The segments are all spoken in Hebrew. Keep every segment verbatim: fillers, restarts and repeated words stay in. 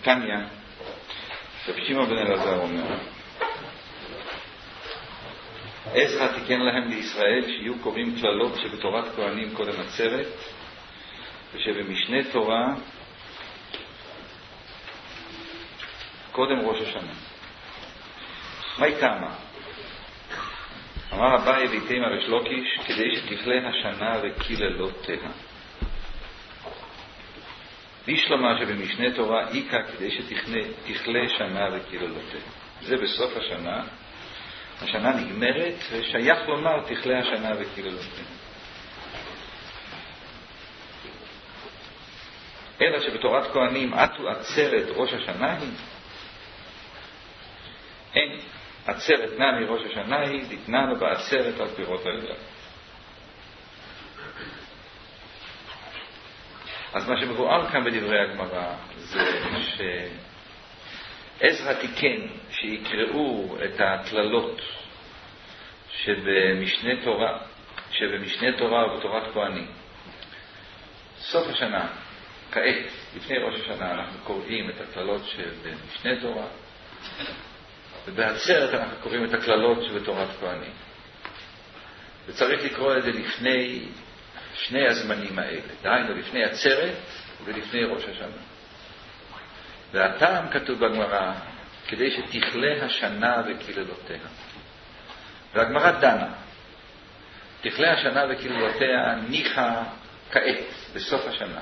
תניא, רב שמעון בן אלעזר אומר, עזרא תיקן להם לישראל שיהיו קוראים כללות שבתורת כהנים קודם עצרת, ושבמשנה תורה קודם ראש השנה. מה היא טעמה? אמר אביי ויתימה ריש לוקיש, כדי שתכלה השנה וקללותיה. בשלמה שבמשנה תורה איקה, כדי שתכלה שנה וקללותיה. זה בסוף השנה. השנה נגמרת, ושייך לומר תכלה השנה וקללותיה. אלא שבתורת כהנים עטו עצרת ראש השנה היא, אין עצרת נמי ראש השנה היא, דתננו בעצרת על פירות הלילה. אז מה שמבואר כאן בדברי הגמרא זה שעזרא תיקן שיקראו את הכללות שבמשנה תורה, שבמשנה תורה ובתורת כהנים. סוף השנה, כעת, לפני ראש השנה, אנחנו קוראים את הכללות שבמשנה תורה, ובעצרת אנחנו קוראים את הכללות שבתורת כהנים. וצריך לקרוא את זה לפני שני הזמנים האלה, דהיינו לפני עצרת ולפני ראש השנה. והטעם כתוב בגמרא, כדי שתכלה השנה וקללותיה. והגמרא דנה, תכלה השנה וקללותיה ניחא כעת, בסוף השנה.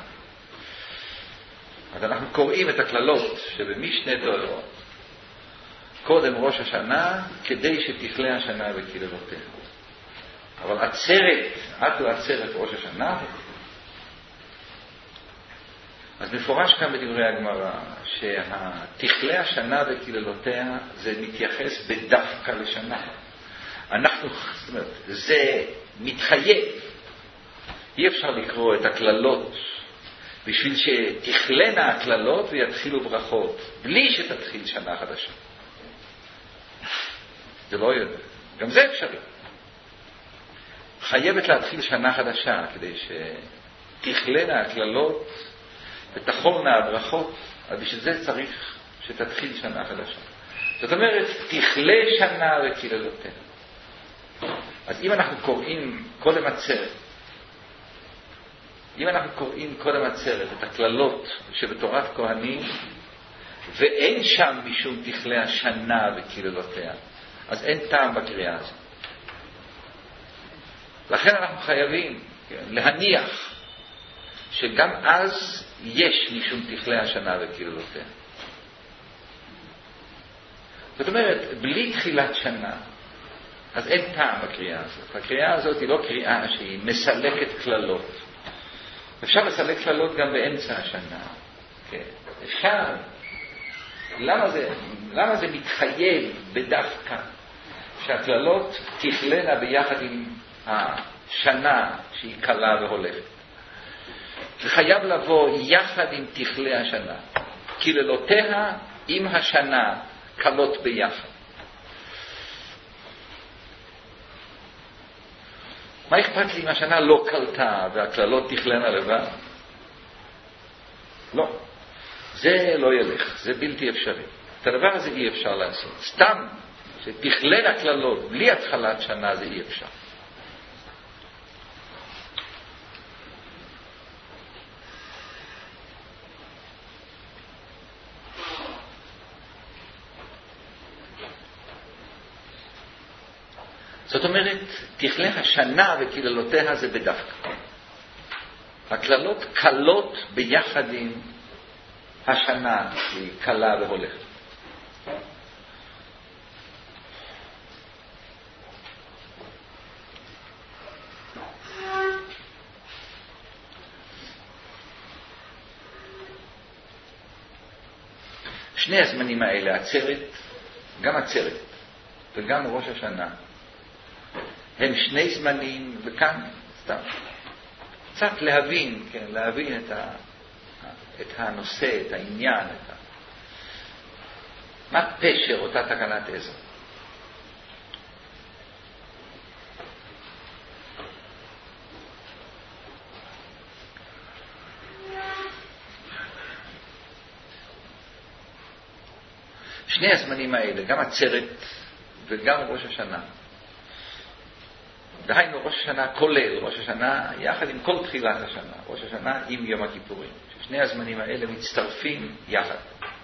אז אנחנו קוראים את הכללות שבמשנה תורה קודם ראש השנה, כדי שתכלה השנה וקללותיה. אבל עצרת, עטו עצרת ראש השנה, אז מפורש כאן בדברי הגמרא שהתכלה השנה וקללותיה זה מתייחס בדווקא לשנה. אנחנו, זאת אומרת, זה מתחייב. אי אפשר לקרוא את הכללות בשביל שתכלנה הכללות ויתחילו ברכות בלי שתתחיל שנה חדשה. זה לא יודע. גם זה אפשרי. חייבת להתחיל שנה חדשה כדי שתכלנה הכללות ותחורנה הברכות, אז בשביל זה צריך שתתחיל שנה חדשה. זאת אומרת, תכלה שנה וקללותיה. אז אם אנחנו קוראים קודם עצרת, אם אנחנו קוראים קודם עצרת את הכללות שבתורת כהנים, ואין שם משום תכלה השנה וקללותיה, אז אין טעם בקריאה הזאת. לכן אנחנו חייבים להניח שגם אז יש משום תכלה השנה וקללותיה. זאת אומרת, בלי תחילת שנה, אז אין טעם בקריאה הזאת. הקריאה הזאת היא לא קריאה שהיא מסלקת כללות. אפשר לסלק כללות גם באמצע השנה. כן. אפשר. למה זה, למה זה מתחייב בדווקא שהכללות תכלנה ביחד עם השנה שהיא קלה והולכת? זה חייב לבוא יחד עם תכלה השנה. כללותיה עם השנה קלות ביחד. מה אכפת לי אם השנה לא קלטה והכללות תכלנה לבד? לא. זה לא ילך. זה בלתי אפשרי. את הדבר הזה אי אפשר לעשות. סתם שתכלנה כללות בלי התחלת שנה זה אי אפשר. זאת אומרת, תכלה השנה וקללותיה זה בדווקא. הכללות קלות ביחד עם השנה שהיא קלה והולכת. שני הזמנים האלה, עצרת, גם עצרת וגם ראש השנה, הם שני זמנים, וכאן סתם קצת להבין, כן, להבין את, ה, את הנושא, את העניין, את ה, מה פשר אותה תקנת עזרא. שני הזמנים האלה, גם עצרת וגם ראש השנה. דהיינו ראש השנה כולל ראש השנה יחד עם כל תחילת השנה, ראש השנה עם יום הכיפורים. שני הזמנים האלה מצטרפים יחד.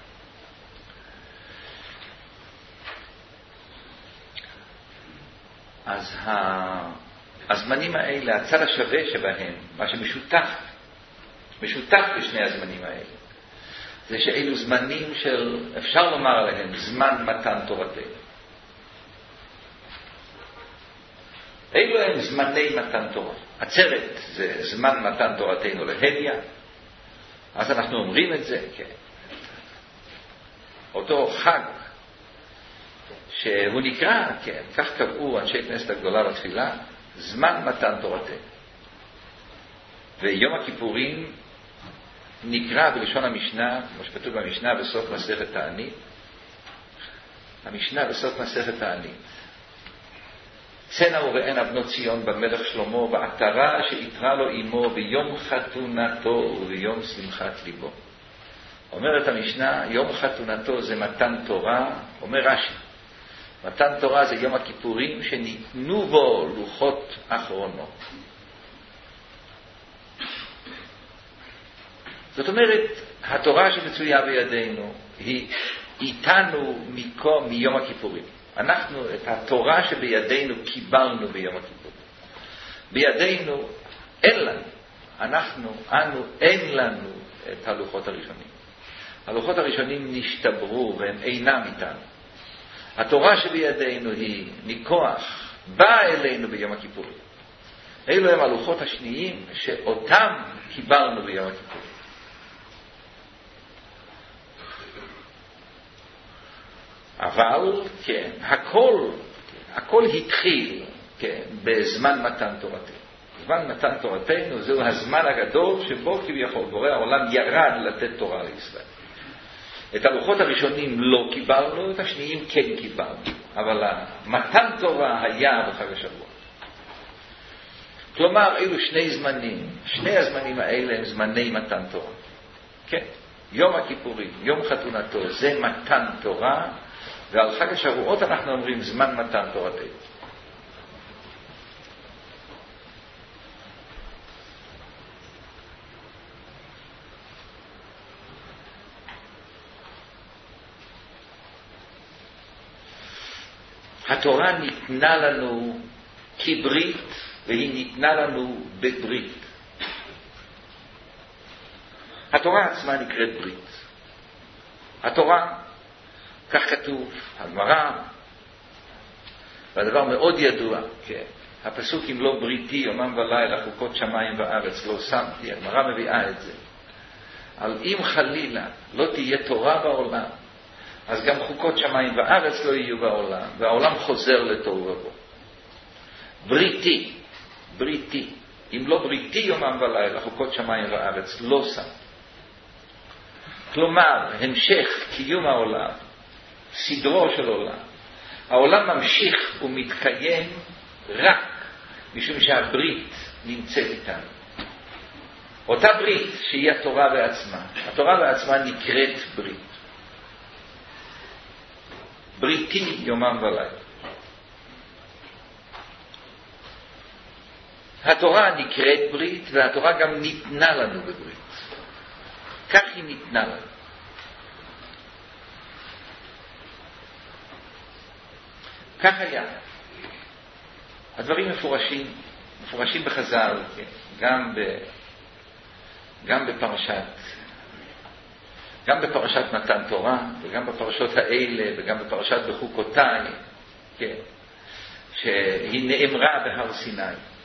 אז הזמנים האלה, הצד השווה שבהם, מה שמשותף, משותף לשני הזמנים האלה, זה שאלו זמנים של, אפשר לומר עליהם, זמן מתן תורתנו. אלו הם זמני מתן תורה. עצרת זה זמן מתן תורתנו להדיא. אז אנחנו אומרים את זה, כן. אותו חג שהוא נקרא, כן, כך קבעו אנשי כנסת הגדולה לתפילה, זמן מתן תורתנו. ויום הכיפורים נקרא בלשון המשנה, כמו שכתוב במשנה בסוף מסכת תענית, המשנה בסוף מסכת תענית, צנע וראינה בנות ציון במלך שלמה בעטרה שיתרה לו עמו ביום חתונתו וביום שמחת ליבו. אומרת המשנה, יום חתונתו זה מתן תורה, אומר רש"י, מתן תורה זה יום הכיפורים שניתנו בו לוחות אחרונות. זאת אומרת, התורה שמצויה בידינו היא איתנו מקום מיום הכיפורים. אנחנו את התורה שבידינו קיבלנו ביום הכיפורים. בידינו אין לנו, אנחנו, אנו, אין לנו את הלוחות הראשונים. הלוחות הראשונים נשתברו והם אינם איתנו. התורה שבידינו היא מכוח, באה אלינו ביום הכיפורים. אלו הם הלוחות השניים שאותם קיבלנו ביום הכיפורים. אבל, כן, הכל, הכל התחיל, כן, בזמן מתן תורתנו. זמן מתן תורתנו זהו הזמן הגדול שבו כביכול בורא העולם ירד לתת תורה לישראל. את הלוחות הראשונים לא קיבלנו, את השניים כן קיבלנו. אבל מתן תורה היה בחג השבוע. כלומר, אלו שני זמנים. שני הזמנים האלה הם זמני מתן תורה. כן, יום הכיפורים, יום חתונתו, זה מתן תורה, ועל חג השבועות אנחנו אומרים זמן מתן תורתנו. התורה ניתנה לנו כברית, והיא ניתנה לנו בברית. התורה עצמה נקראת ברית. התורה, כך כתוב, הגמרא, והדבר מאוד ידוע, כן. הפסוק אם לא בריתי יומם ולילה חוקות שמיים וארץ לא שמתי, הגמרא מביאה את זה. על אם חלילה לא תהיה תורה בעולם, אז גם חוקות שמיים וארץ לא יהיו בעולם, והעולם חוזר לתוהו ובוהו. בריתי, בריתי, אם לא בריתי יומם ולילה חוקות שמיים וארץ לא שמתי. כלומר, המשך קיום העולם, סדרו של עולם, העולם ממשיך ומתקיים רק משום שהברית נמצאת איתנו. אותה ברית שהיא התורה בעצמה. התורה בעצמה נקראת ברית. בריתי יומם ולילה. התורה נקראת ברית, והתורה גם ניתנה לנו בברית. כך היא ניתנה לנו. כך היה. הדברים מפורשים, מפורשים בחז"ל, גם ב, גם בפרשת, גם בפרשת מתן תורה, וגם בפרשות האלה, וגם בפרשת בחוקותיי, כן, שהיא נאמרה בהר סיני.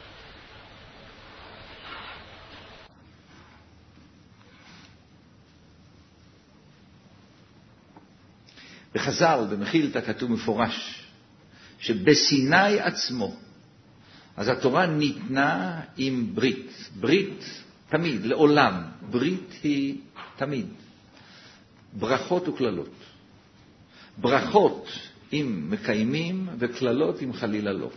בחז"ל, במחילתא כתוב מפורש, שבסיני עצמו, אז התורה ניתנה עם ברית. ברית תמיד, לעולם. ברית היא תמיד. ברכות וכללות. ברכות אם מקיימים, וכללות אם חלילה לא.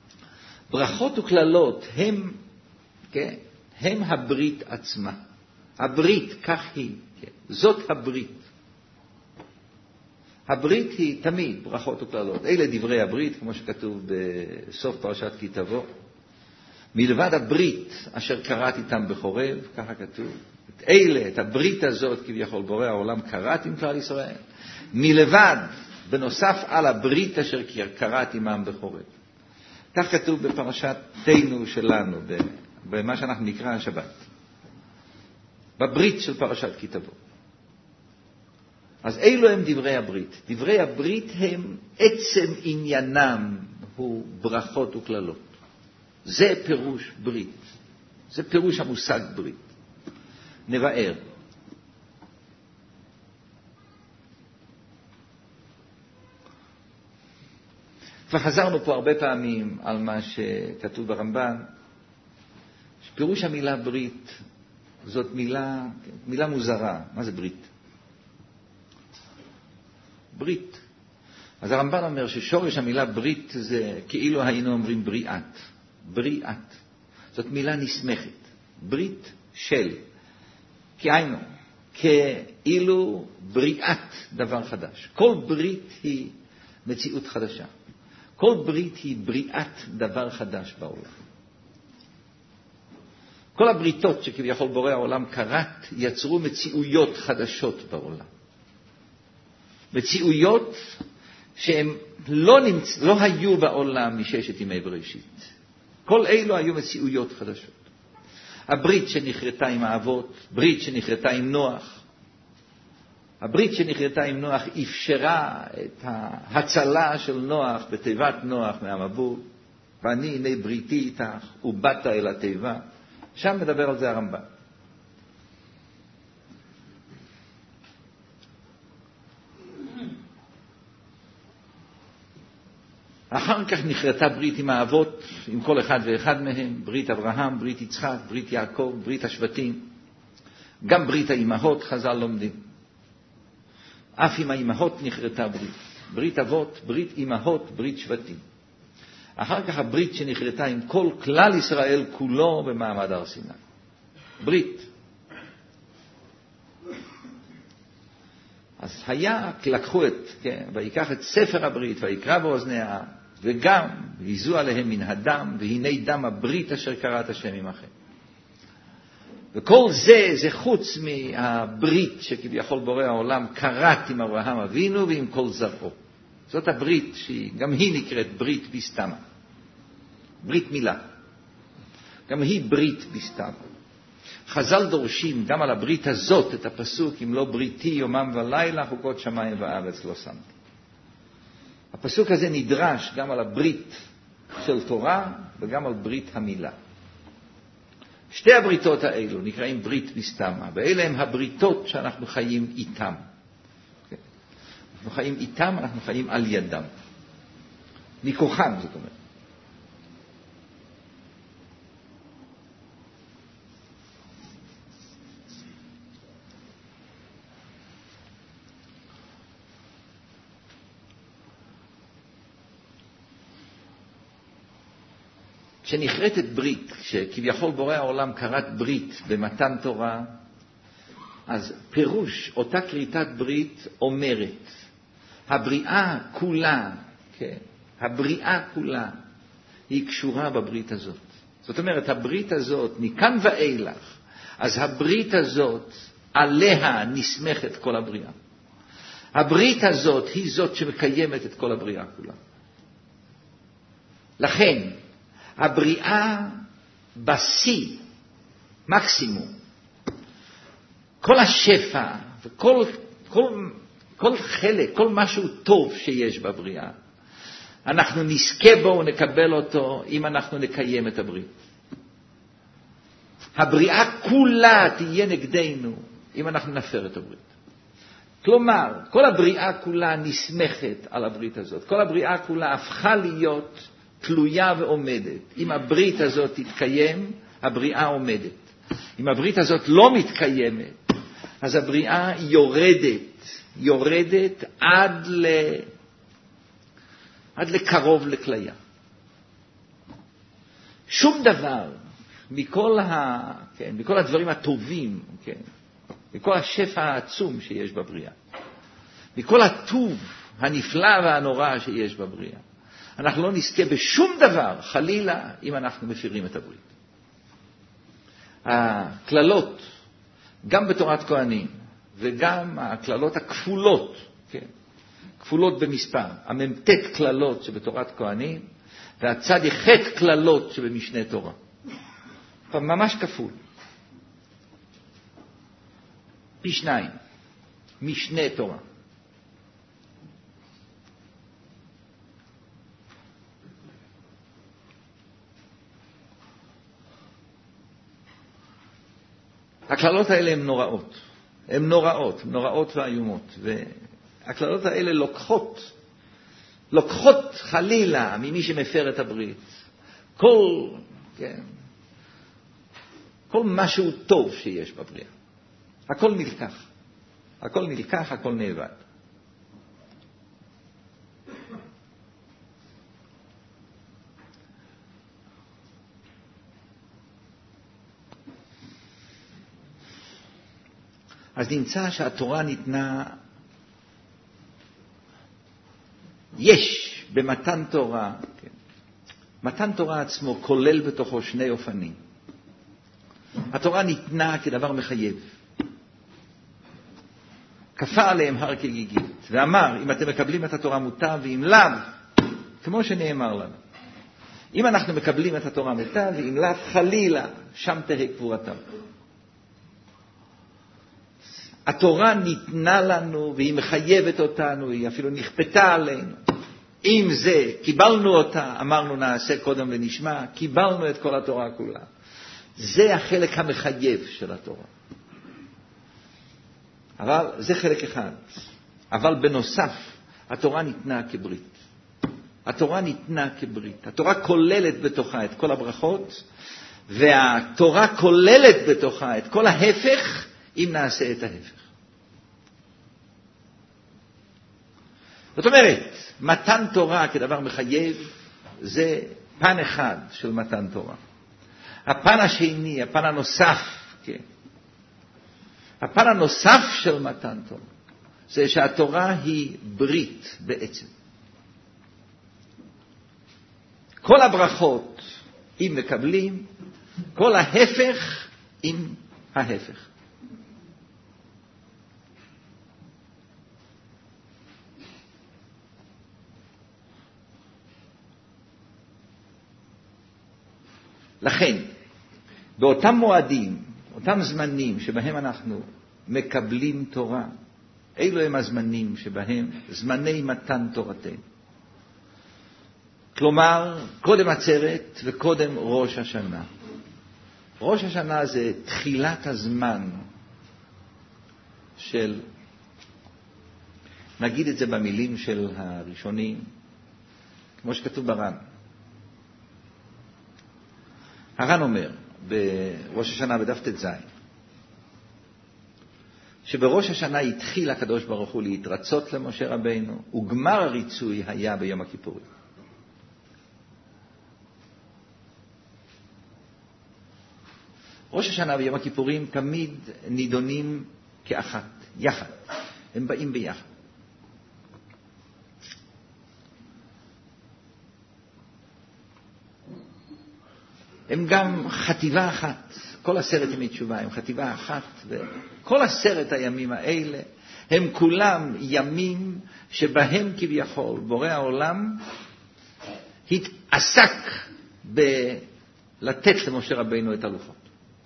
ברכות וכללות הם, כן, הם הברית עצמה. הברית, כך היא. כן. זאת הברית. הברית היא תמיד ברכות וקללות. אלה דברי הברית, כמו שכתוב בסוף פרשת כי תבוא. מלבד הברית אשר קראת איתם בחורב, ככה כתוב. את אלה, את הברית הזאת, כביכול בורא העולם, קראת עם כלל ישראל. מלבד, בנוסף על הברית אשר קראת עמם בחורב. כך כתוב בפרשת תנו שלנו, במה שאנחנו נקרא השבת. בברית של פרשת כי תבוא. אז אילו הם דברי הברית. דברי הברית הם עצם עניינם הוא ברכות וכללות. זה פירוש ברית. זה פירוש המושג ברית. נבאר. כבר חזרנו פה הרבה פעמים על מה שכתוב ברמב"ן. פירוש המילה ברית זאת מילה, מילה מוזרה. מה זה ברית? ברית. אז הרמב"ן אומר ששורש המילה ברית זה כאילו היינו אומרים בריאת. בריאת. זאת מילה נסמכת. ברית של. כאיינו. כאילו בריאת דבר חדש. כל ברית היא מציאות חדשה. כל ברית היא בריאת דבר חדש בעולם. כל הבריתות שכביכול בורא העולם קראת יצרו מציאויות חדשות בעולם. מציאויות שהן לא, נמצ... לא היו בעולם מששת ימי בראשית. כל אלו היו מציאויות חדשות. הברית שנחרטה עם האבות, ברית שנחרטה עם נוח. הברית שנחרטה עם נוח אפשרה את ההצלה של נוח בתיבת נוח מהמבול. ואני הנה בריתי איתך ובאת אל התיבה. שם מדבר על זה הרמב"ן. אחר כך נחרטה ברית עם האבות, עם כל אחד ואחד מהם, ברית אברהם, ברית יצחק, ברית יעקב, ברית השבטים. גם ברית האימהות חז"ל לומדים. אף עם האימהות נחרטה ברית. ברית אבות, ברית אימהות, ברית שבטים. אחר כך הברית שנחרטה עם כל כלל ישראל כולו במעמד הר סיני. ברית. אז היה, לקחו את, כן, ויקח את ספר הברית ויקרא באוזני העם, וגם ויזו עליהם מן הדם, והנה דם הברית אשר קראת השם עמכם. וכל זה, זה חוץ מהברית שכביכול בורא העולם קראת עם אברהם אבינו ועם כל זרעו. זאת הברית שגם היא נקראת ברית בסתמה. ברית מילה. גם היא ברית בסתמה. חז"ל דורשים גם על הברית הזאת את הפסוק, אם לא בריתי יומם ולילה חוקות שמיים וארץ לא שמתי. הפסוק הזה נדרש גם על הברית של תורה וגם על ברית המילה. שתי הבריתות האלו נקראים ברית בסתמה, ואלה הם הבריתות שאנחנו חיים איתם. אנחנו חיים איתם, אנחנו חיים על ידם. מכוחם, זאת אומרת. כשנחרטת ברית, שכביכול בורא העולם קראת ברית במתן תורה, אז פירוש אותה כריתת ברית אומרת, הבריאה כולה, כן, הבריאה כולה היא קשורה בברית הזאת. זאת אומרת, הברית הזאת מכאן ואילך, אז הברית הזאת עליה נסמכת כל הבריאה. הברית הזאת היא זאת שמקיימת את כל הבריאה כולה. לכן, הבריאה בשיא, מקסימום, כל השפע וכל כל, כל חלק, כל משהו טוב שיש בבריאה, אנחנו נזכה בו ונקבל אותו אם אנחנו נקיים את הברית. הבריאה כולה תהיה נגדנו אם אנחנו נפר את הברית. כלומר, כל הבריאה כולה נסמכת על הברית הזאת. כל הבריאה כולה הפכה להיות תלויה ועומדת. אם הברית הזאת תתקיים, הבריאה עומדת. אם הברית הזאת לא מתקיימת, אז הבריאה יורדת, יורדת עד ל... עד לקרוב לכליה. שום דבר מכל, ה, כן, מכל הדברים הטובים, כן, מכל השפע העצום שיש בבריאה, מכל הטוב הנפלא והנורא שיש בבריאה. אנחנו לא נזכה בשום דבר, חלילה, אם אנחנו מפירים את הברית. הכללות, גם בתורת כהנים, וגם הכללות הכפולות, כן, כפולות במספר, הממתק כללות שבתורת כהנים, והצד יחת כללות שבמשנה תורה. ממש כפול. פי שניים, משנה תורה. הכללות האלה הן נוראות. הן נוראות, נוראות ואיומות. והכללות האלה לוקחות, לוקחות חלילה ממי שמפר את הברית. כל, כן, כל משהו טוב שיש בבריאה. הכל נלקח. הכל נלקח, הכל נאבד. אז נמצא שהתורה ניתנה, יש במתן תורה, כן. מתן תורה עצמו כולל בתוכו שני אופנים. התורה ניתנה כדבר מחייב. כפה עליהם הר כגיגית, ואמר, אם אתם מקבלים את התורה מוטב, ואם לאו, כמו שנאמר לנו. אם אנחנו מקבלים את התורה מוטב, ואם לאו חלילה, שם תהא קבורתם. התורה ניתנה לנו, והיא מחייבת אותנו, היא אפילו נכפתה עלינו. אם זה, קיבלנו אותה, אמרנו נעשה קודם ונשמע, קיבלנו את כל התורה כולה. זה החלק המחייב של התורה. אבל זה חלק אחד. אבל בנוסף, התורה ניתנה כברית. התורה ניתנה כברית. התורה כוללת בתוכה את כל הברכות, והתורה כוללת בתוכה את כל ההפך, אם נעשה את ההפך. זאת אומרת, מתן תורה כדבר מחייב, זה פן אחד של מתן תורה. הפן השני, הפן הנוסף, כן. הפן הנוסף של מתן תורה, זה שהתורה היא ברית בעצם. כל הברכות, אם מקבלים, כל ההפך, אם ההפך. לכן, באותם מועדים, אותם זמנים שבהם אנחנו מקבלים תורה, אלו הם הזמנים שבהם זמני מתן תורתנו. כלומר, קודם עצרת וקודם ראש השנה. ראש השנה זה תחילת הזמן של, נגיד את זה במילים של הראשונים, כמו שכתוב בר"ן. הר"ן אומר, בראש השנה בדף ט"ז, שבראש השנה התחיל הקדוש ברוך הוא להתרצות למשה רבינו, וגמר הריצוי היה ביום הכיפורים. ראש השנה ויום הכיפורים תמיד נידונים כאחת, יחד. הם באים ביחד. הם גם חטיבה אחת. כל עשרת ימי תשובה הם חטיבה אחת, וכל עשרת הימים האלה הם כולם ימים שבהם כביכול בורא העולם התעסק בלתת למשה רבינו את הלוחות.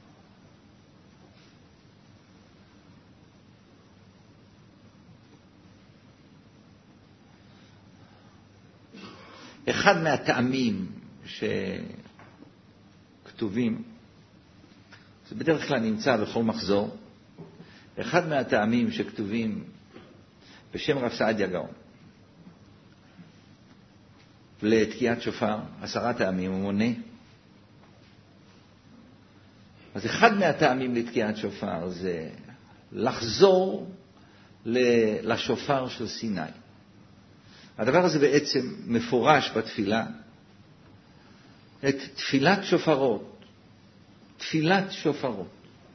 אחד מהטעמים שכתובים, זה בדרך כלל נמצא בכל מחזור, אחד מהטעמים שכתובים בשם רב סעדיה גאון לתקיעת שופר, עשרה טעמים הוא מונה. אז אחד מהטעמים לתקיעת שופר זה לחזור לשופר של סיני. הדבר הזה בעצם מפורש בתפילה. את תפילת שופרות תפילת שופרות.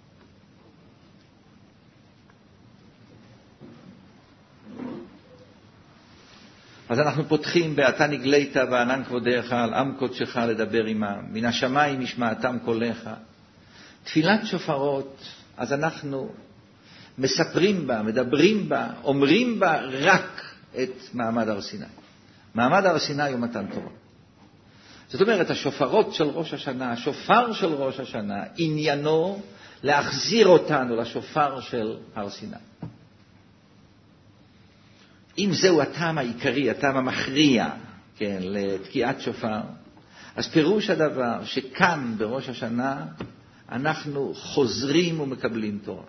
אז אנחנו פותחים באתה נגלית וענן כבודך על עם קודשך לדבר עמם, מן השמיים ישמעתם קולך. תפילת שופרות, אז אנחנו מספרים בה, מדברים בה, אומרים בה רק את מעמד הר סיני. מעמד הר סיני הוא מתן תורה. זאת אומרת, השופרות של ראש השנה, השופר של ראש השנה, עניינו להחזיר אותנו לשופר של הר סיני. אם זהו הטעם העיקרי, הטעם המכריע, כן, לתקיעת שופר, אז פירוש הדבר שכאן בראש השנה אנחנו חוזרים ומקבלים תורה.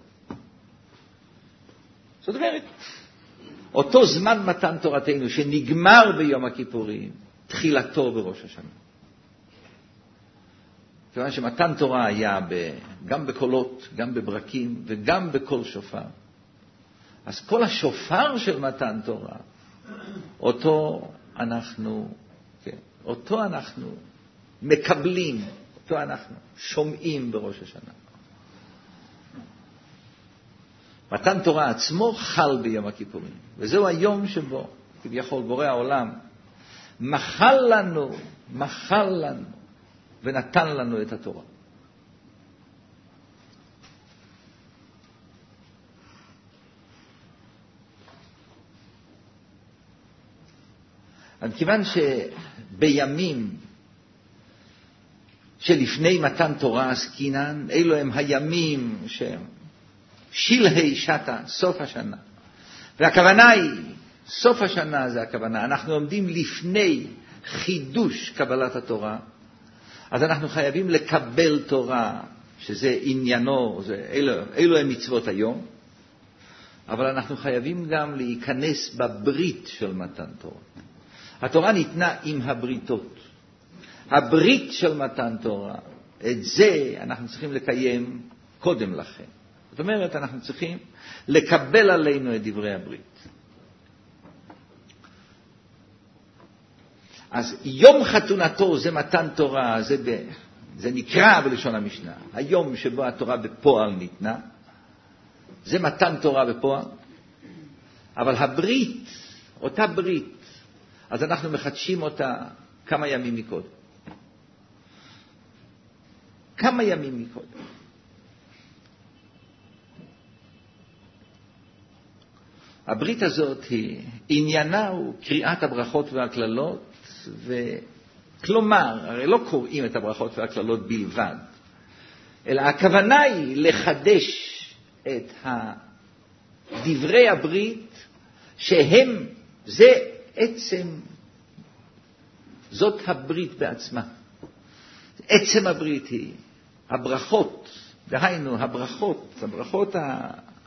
זאת אומרת, אותו זמן מתן תורתנו שנגמר ביום הכיפורים, תחילתו בראש השנה. כיוון שמתן תורה היה ב, גם בקולות, גם בברקים וגם בקול שופר. אז כל השופר של מתן תורה, אותו אנחנו, כן, אותו אנחנו מקבלים, אותו אנחנו שומעים בראש השנה. מתן תורה עצמו חל ביום הכיפורים, וזהו היום שבו, כביכול בורא העולם, מחל לנו, מחל לנו, ונתן לנו את התורה. אז כיוון שבימים שלפני מתן תורה עסקינן, אלו הם הימים שהם שלהי שתה, סוף השנה. והכוונה היא, סוף השנה זה הכוונה, אנחנו עומדים לפני חידוש קבלת התורה, אז אנחנו חייבים לקבל תורה, שזה עניינו, זה, אלו, אלו הם מצוות היום, אבל אנחנו חייבים גם להיכנס בברית של מתן תורה. התורה ניתנה עם הבריתות. הברית של מתן תורה, את זה אנחנו צריכים לקיים קודם לכן. זאת אומרת, אנחנו צריכים לקבל עלינו את דברי הברית. אז יום חתונתו זה מתן תורה, זה, ב, זה נקרא בלשון המשנה. היום שבו התורה בפועל ניתנה, זה מתן תורה בפועל. אבל הברית, אותה ברית, אז אנחנו מחדשים אותה כמה ימים מקודם. כמה ימים מקודם. הברית הזאת היא, עניינה הוא קריאת הברכות והכללות, וכלומר, הרי לא קוראים את הברכות והכללות בלבד, אלא הכוונה היא לחדש את דברי הברית, שהם, זה עצם, זאת הברית בעצמה. עצם הברית היא הברכות, דהיינו הברכות, הברכות ה...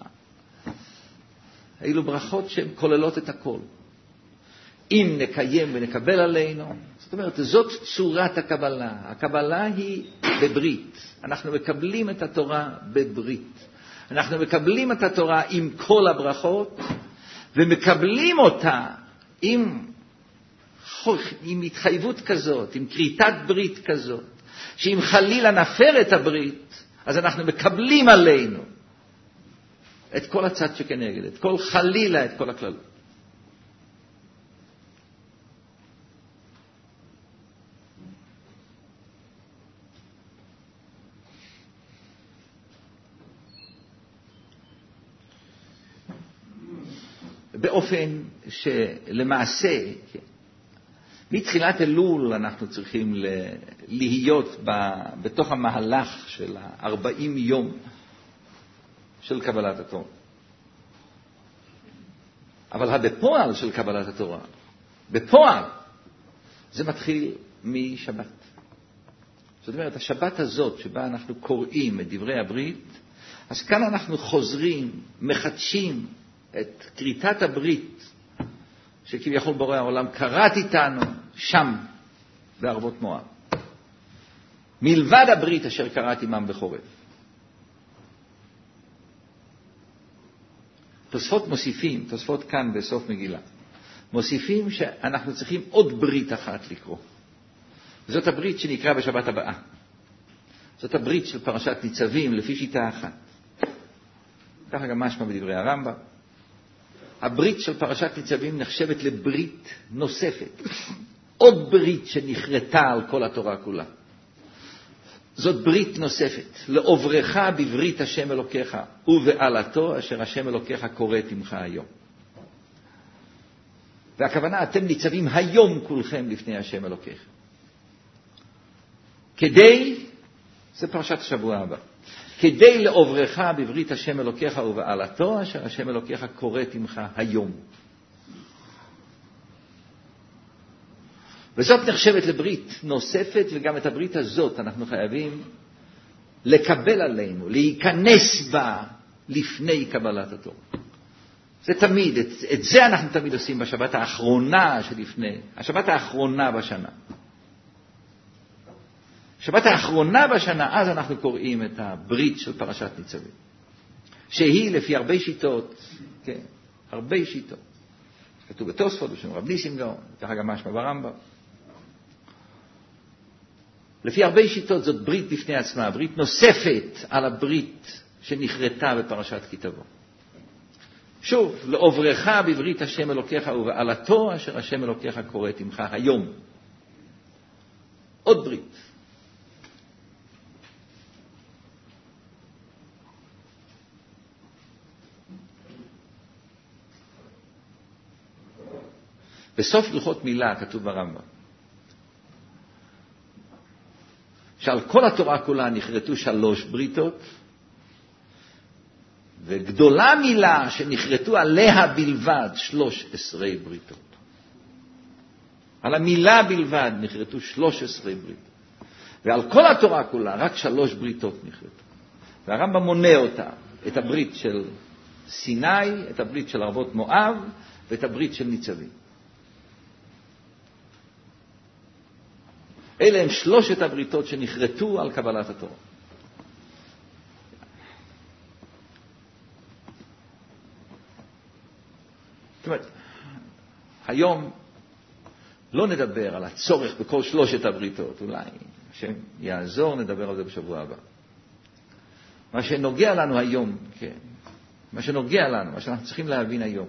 אילו ברכות שהן כוללות את הכל. אם נקיים ונקבל עלינו, זאת אומרת, זאת צורת הקבלה. הקבלה היא בברית. אנחנו מקבלים את התורה בברית. אנחנו מקבלים את התורה עם כל הברכות, ומקבלים אותה עם, עם התחייבות כזאת, עם קריטת ברית כזאת, שאם חלילה נפר את הברית, אז אנחנו מקבלים עלינו את כל הצד שכנגד, את כל חלילה, את כל הכללות. באופן שלמעשה, מתחילת אלול אנחנו צריכים להיות בתוך המהלך של ארבעים יום של קבלת התורה. אבל הבפועל של קבלת התורה, בפועל, זה מתחיל משבת. זאת אומרת, השבת הזאת שבה אנחנו קוראים את דברי הברית, אז כאן אנחנו חוזרים, מחדשים את קריטת הברית, שכביכול בורא העולם קראת איתנו שם, בערבות מואב. מלבד הברית אשר קראת עמם בחורף. תוספות מוסיפים, תוספות כאן בסוף מגילה, מוסיפים שאנחנו צריכים עוד ברית אחת לקרוא. זאת הברית שנקרא בשבת הבאה. זאת הברית של פרשת ניצבים לפי שיטה אחת. ככה גם משמע בדברי הרמב"ם. הברית של פרשת ניצבים נחשבת לברית נוספת. עוד ברית שנכרתה על כל התורה כולה. זאת ברית נוספת. לעוברך בברית השם אלוקיך ובעלתו אשר השם אלוקיך קוראת עמך היום. והכוונה, אתם ניצבים היום כולכם לפני השם אלוקיך. כדי, זה פרשת השבוע הבא, כדי לעוברך בברית השם אלוקיך ובעלתו אשר השם אלוקיך קוראת עמך היום. וזאת נחשבת לברית נוספת, וגם את הברית הזאת אנחנו חייבים לקבל עלינו, להיכנס בה לפני קבלת התורה. זה תמיד, את, את זה אנחנו תמיד עושים בשבת האחרונה שלפני, השבת האחרונה בשנה. שבת האחרונה בשנה, אז אנחנו קוראים את הברית של פרשת ניצבים. שהיא לפי הרבה שיטות, כן, הרבה שיטות. כתוב בתוספות, בשם רב ניסים גאון, ככה גם משמע ברמב"ם. לפי הרבה שיטות זאת ברית בפני עצמה, ברית נוספת על הברית שנכרתה בפרשת כי תבוא. שוב, לעוברך בברית השם אלוקיך ובעלתו אשר השם אלוקיך קוראת עמך היום. עוד ברית. בסוף הלכות מילה כתוב ברמב"ם שעל כל התורה כולה נכרתו שלוש בריתות, וגדולה מילה שנכרתו עליה בלבד שלוש עשרה בריתות. על המילה בלבד נכרתו שלוש עשרה בריתות. ועל כל התורה כולה רק שלוש בריתות נכרתו. והרמב"ם מונה אותה, את הברית של סיני, את הברית של ערבות מואב, ואת הברית של ניצבים. אלה הם שלושת הבריתות שנכרתו על קבלת התורה. זאת אומרת, היום לא נדבר על הצורך בכל שלושת הבריתות, אולי השם יעזור, נדבר על זה בשבוע הבא. מה שנוגע לנו היום, כן, מה שנוגע לנו, מה שאנחנו צריכים להבין היום,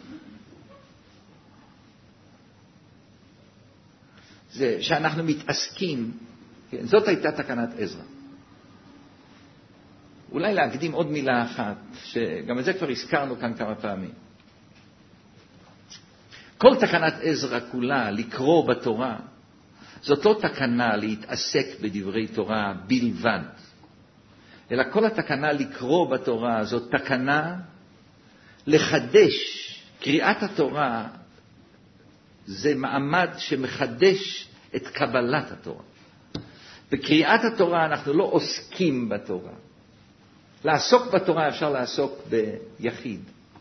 זה שאנחנו מתעסקים, כן, זאת הייתה תקנת עזרא. אולי להקדים עוד מילה אחת, שגם את זה כבר הזכרנו כאן כמה פעמים. כל תקנת עזרא כולה, לקרוא בתורה, זאת לא תקנה להתעסק בדברי תורה בלבד, אלא כל התקנה לקרוא בתורה זאת תקנה לחדש. קריאת התורה זה מעמד שמחדש את קבלת התורה. בקריאת התורה אנחנו לא עוסקים בתורה. לעסוק בתורה אפשר לעסוק ביחיד.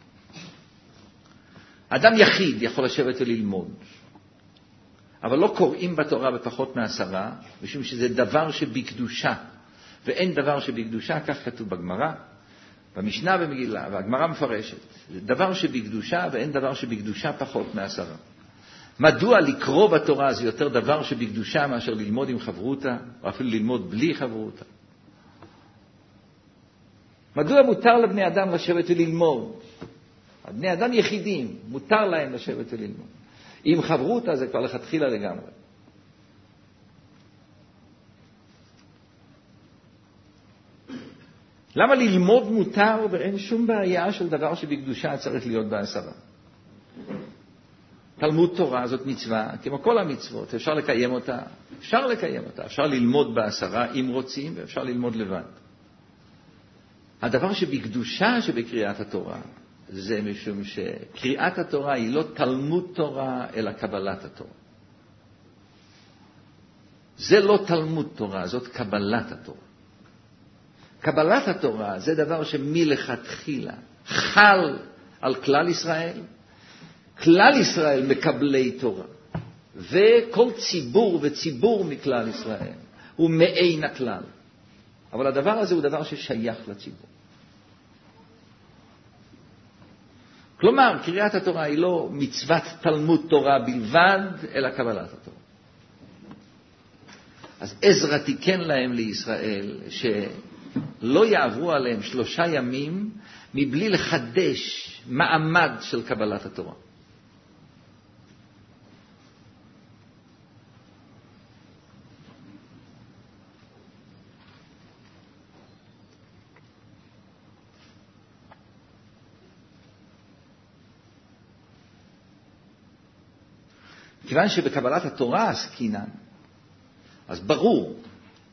אדם יחיד יכול לשבת וללמוד, אבל לא קוראים בתורה בפחות מעשרה, משום שזה דבר שבקדושה, ואין דבר שבקדושה, כך כתוב בגמרא, במשנה במגילה, והגמרא מפרשת. זה דבר שבקדושה ואין דבר שבקדושה פחות מעשרה. מדוע לקרוא בתורה זה יותר דבר שבקדושה מאשר ללמוד עם חברותה, או אפילו ללמוד בלי חברותה? מדוע מותר לבני אדם לשבת וללמוד? בני אדם יחידים, מותר להם לשבת וללמוד. עם חברותה זה כבר לכתחילה לגמרי. למה ללמוד מותר ואין שום בעיה של דבר שבקדושה צריך להיות בעשרה? תלמוד תורה זאת מצווה, כמו כל המצוות, אפשר לקיים אותה, אפשר לקיים אותה, אפשר ללמוד בעשרה אם רוצים, ואפשר ללמוד לבד. הדבר שבקדושה שבקריאת התורה, זה משום שקריאת התורה היא לא תלמוד תורה, אלא קבלת התורה. זה לא תלמוד תורה, זאת קבלת התורה. קבלת התורה זה דבר שמלכתחילה חל על כלל ישראל, כלל ישראל מקבלי תורה, וכל ציבור וציבור מכלל ישראל הוא מעין הכלל. אבל הדבר הזה הוא דבר ששייך לציבור. כלומר, קריאת התורה היא לא מצוות תלמוד תורה בלבד, אלא קבלת התורה. אז עזרא תיקן להם לישראל שלא יעברו עליהם שלושה ימים מבלי לחדש מעמד של קבלת התורה. כיוון שבקבלת התורה עסקינן, אז ברור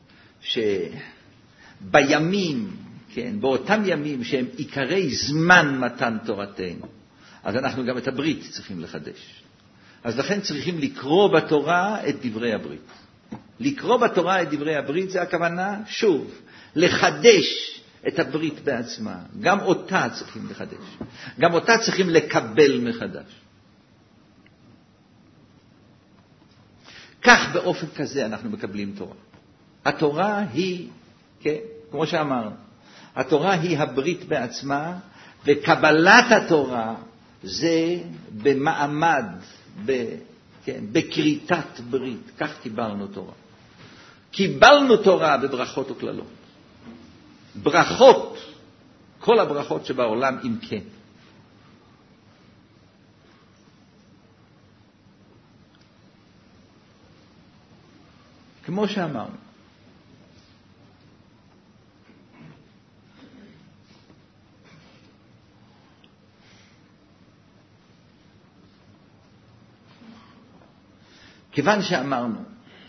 שבימים, כן, באותם ימים שהם עיקרי זמן מתן תורתנו, אז אנחנו גם את הברית צריכים לחדש. אז לכן צריכים לקרוא בתורה את דברי הברית. לקרוא בתורה את דברי הברית זה הכוונה, שוב, לחדש את הברית בעצמה. גם אותה צריכים לחדש. גם אותה צריכים לקבל מחדש. כך באופן כזה אנחנו מקבלים תורה. התורה היא, כן, כמו שאמרנו, התורה היא הברית בעצמה, וקבלת התורה זה במעמד, ב, כן, בקריטת ברית. כך קיבלנו תורה. קיבלנו תורה בברכות וכללות. ברכות, כל הברכות שבעולם אם כן. כמו שאמרנו, כיוון שאמרנו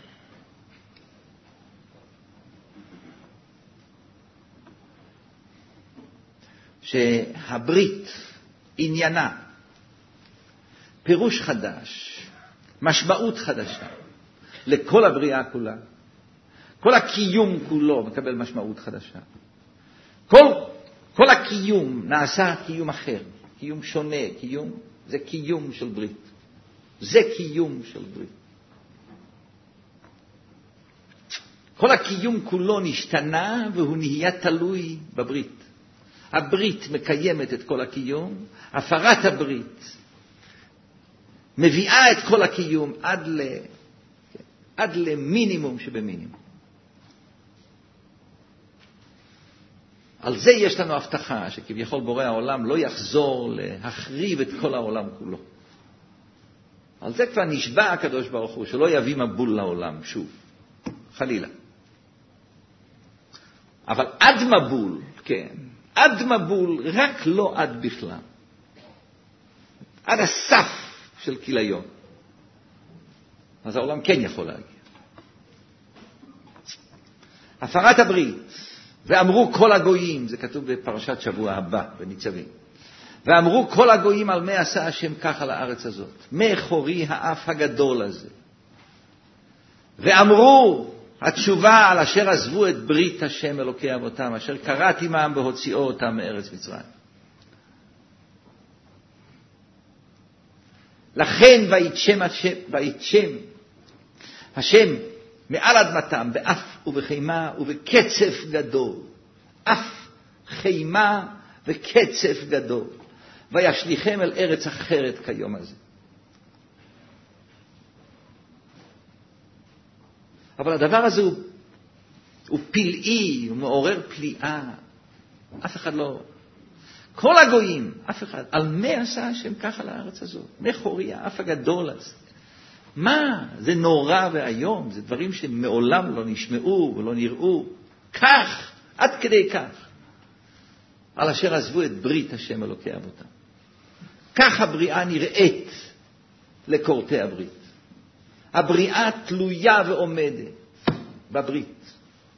שהברית עניינה פירוש חדש, משמעות חדשה לכל הבריאה כולה, כל הקיום כולו מקבל משמעות חדשה. כל, כל הקיום נעשה קיום אחר, קיום שונה, קיום, זה קיום של ברית. זה קיום של ברית. כל הקיום כולו נשתנה והוא נהיה תלוי בברית. הברית מקיימת את כל הקיום, הפרת הברית מביאה את כל הקיום עד ל... עד למינימום שבמינימום. על זה יש לנו הבטחה שכביכול בורא העולם לא יחזור להחריב את כל העולם כולו. על זה כבר נשבע הקדוש ברוך הוא שלא יביא מבול לעולם שוב, חלילה. אבל עד מבול, כן, עד מבול, רק לא עד בכלל. עד הסף של כיליון. אז העולם כן יכול להגיע. הפרת הברית, ואמרו כל הגויים, זה כתוב בפרשת שבוע הבא, בניצבים. ואמרו כל הגויים על מה עשה השם כך על הארץ הזאת. מחורי האף הגדול הזה. ואמרו התשובה על אשר עזבו את ברית השם אלוקי אבותם, אשר קראתי מהם בהוציאו אותם מארץ מצרים. לכן ויתשם השם, ויתשם השם מעל אדמתם באף ובחימה ובקצף גדול. אף, חימה וקצף גדול. וישליכם אל ארץ אחרת כיום הזה. אבל הדבר הזה הוא, הוא פלאי, הוא מעורר פליאה. אף אחד לא... כל הגויים, אף אחד. על מה עשה השם ככה לארץ הזאת? מחורי האף הגדול הזה. מה? זה נורא והיום. זה דברים שמעולם לא נשמעו ולא נראו. כך, עד כדי כך. על אשר עזבו את ברית השם אלוקי אבותם. כך הבריאה נראית לקורתי הברית. הבריאה תלויה ועומדת בברית.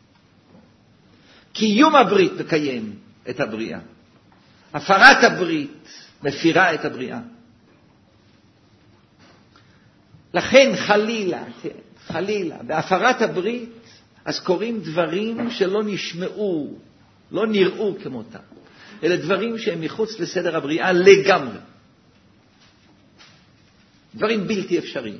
קיום הברית מקיים את הבריאה. הפרת הברית מפירה את הבריאה. לכן חלילה, כן, חלילה, בהפרת הברית, אז קוראים דברים שלא נשמעו, לא נראו כמותם. אלה דברים שהם מחוץ לסדר הבריאה לגמרי. דברים בלתי אפשריים.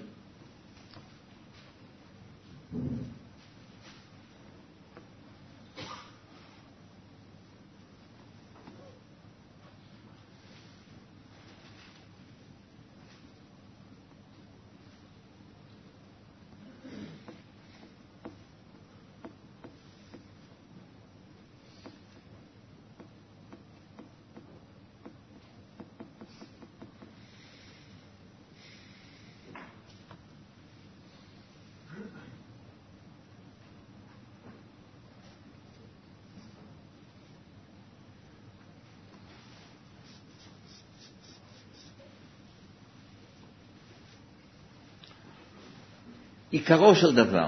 עיקרו של דבר.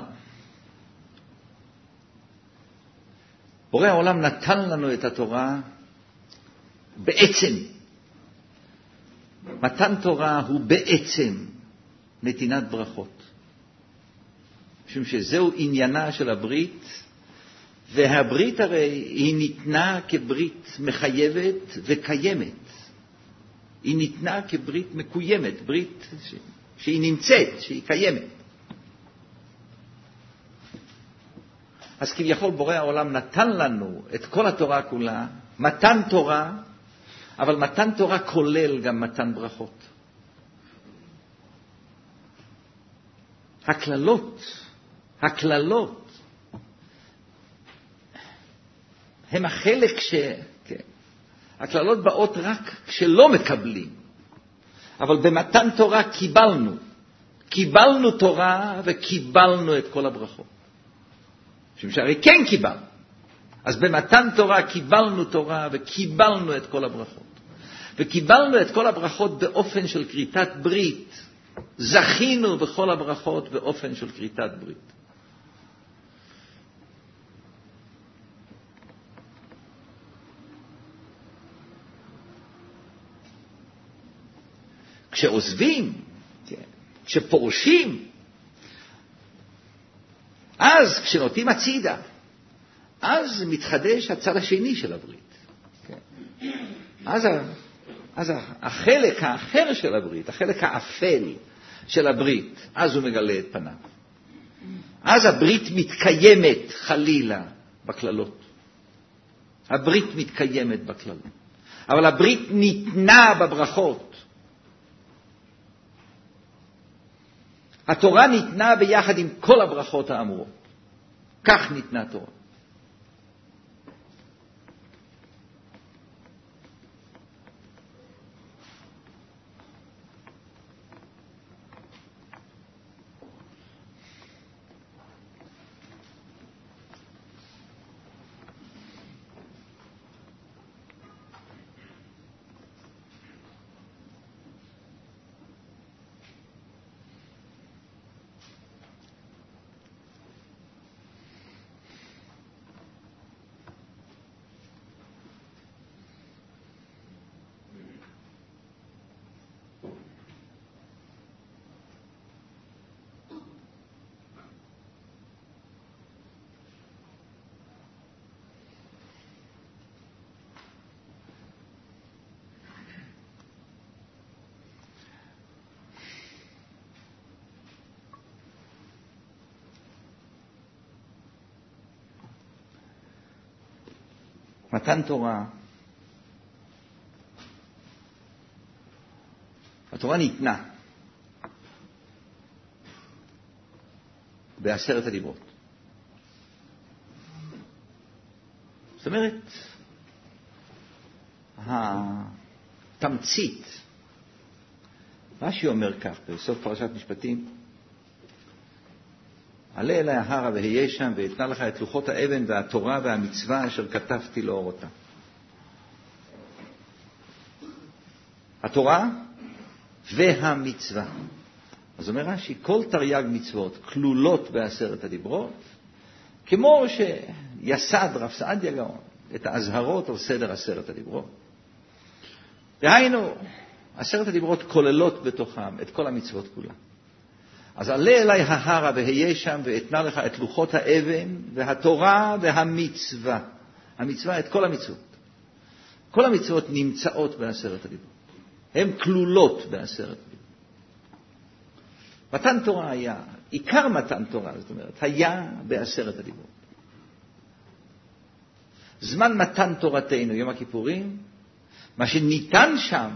בורא העולם נתן לנו את התורה בעצם. מתן תורה הוא בעצם נתינת ברכות. משום שזהו עניינה של הברית, והברית הרי היא ניתנה כברית מחייבת וקיימת. היא ניתנה כברית מקוימת, ברית ש... שהיא נמצאת, שהיא קיימת. אז כביכול בורא העולם נתן לנו את כל התורה כולה, מתן תורה, אבל מתן תורה כולל גם מתן ברכות. הכללות, הכללות, הם החלק ש... כן. הכללות באות רק כשלא מקבלים. אבל במתן תורה קיבלנו. קיבלנו תורה וקיבלנו את כל הברכות. משום שהרי כן קיבלנו. אז במתן תורה קיבלנו תורה וקיבלנו את כל הברכות. וקיבלנו את כל הברכות באופן של כריתת ברית. זכינו בכל הברכות באופן של כריתת ברית. כשעוזבים, כשפורשים, אז כשנוטים הצידה, אז מתחדש הצד השני של הברית. אז, אז החלק האחר של הברית, החלק האפל של הברית, אז הוא מגלה את פניו. אז הברית מתקיימת חלילה בכללות. הברית מתקיימת בכללות. אבל הברית ניתנה בברכות. התורה ניתנה ביחד עם כל הברכות האמורות. כך ניתנה התורה. מתן תורה, התורה ניתנה בעשרת הדיברות. זאת אומרת, התמצית, רש"י אומר כך בסוף פרשת משפטים, עלה אלי ההרה והיה שם ואתנה לך את לוחות האבן והתורה והמצווה אשר כתבתי לאור אותה. התורה והמצווה. אז אומר רש"י, כל תרי"ג מצוות כלולות בעשרת הדיברות, כמו שיסד רב סעדיה גאון את האזהרות על סדר עשרת הדיברות. דהיינו, עשרת הדיברות כוללות בתוכם את כל המצוות כולן. אז עלה אלי ההרה והיה שם ואתנה לך את לוחות האבן והתורה והמצווה. המצווה, את כל המצוות. כל המצוות נמצאות בעשרת הדיברות. הן כלולות בעשרת הדיברות. מתן תורה היה, עיקר מתן תורה, זאת אומרת, היה בעשרת הדיברות. זמן מתן תורתנו, יום הכיפורים, מה שניתן שם,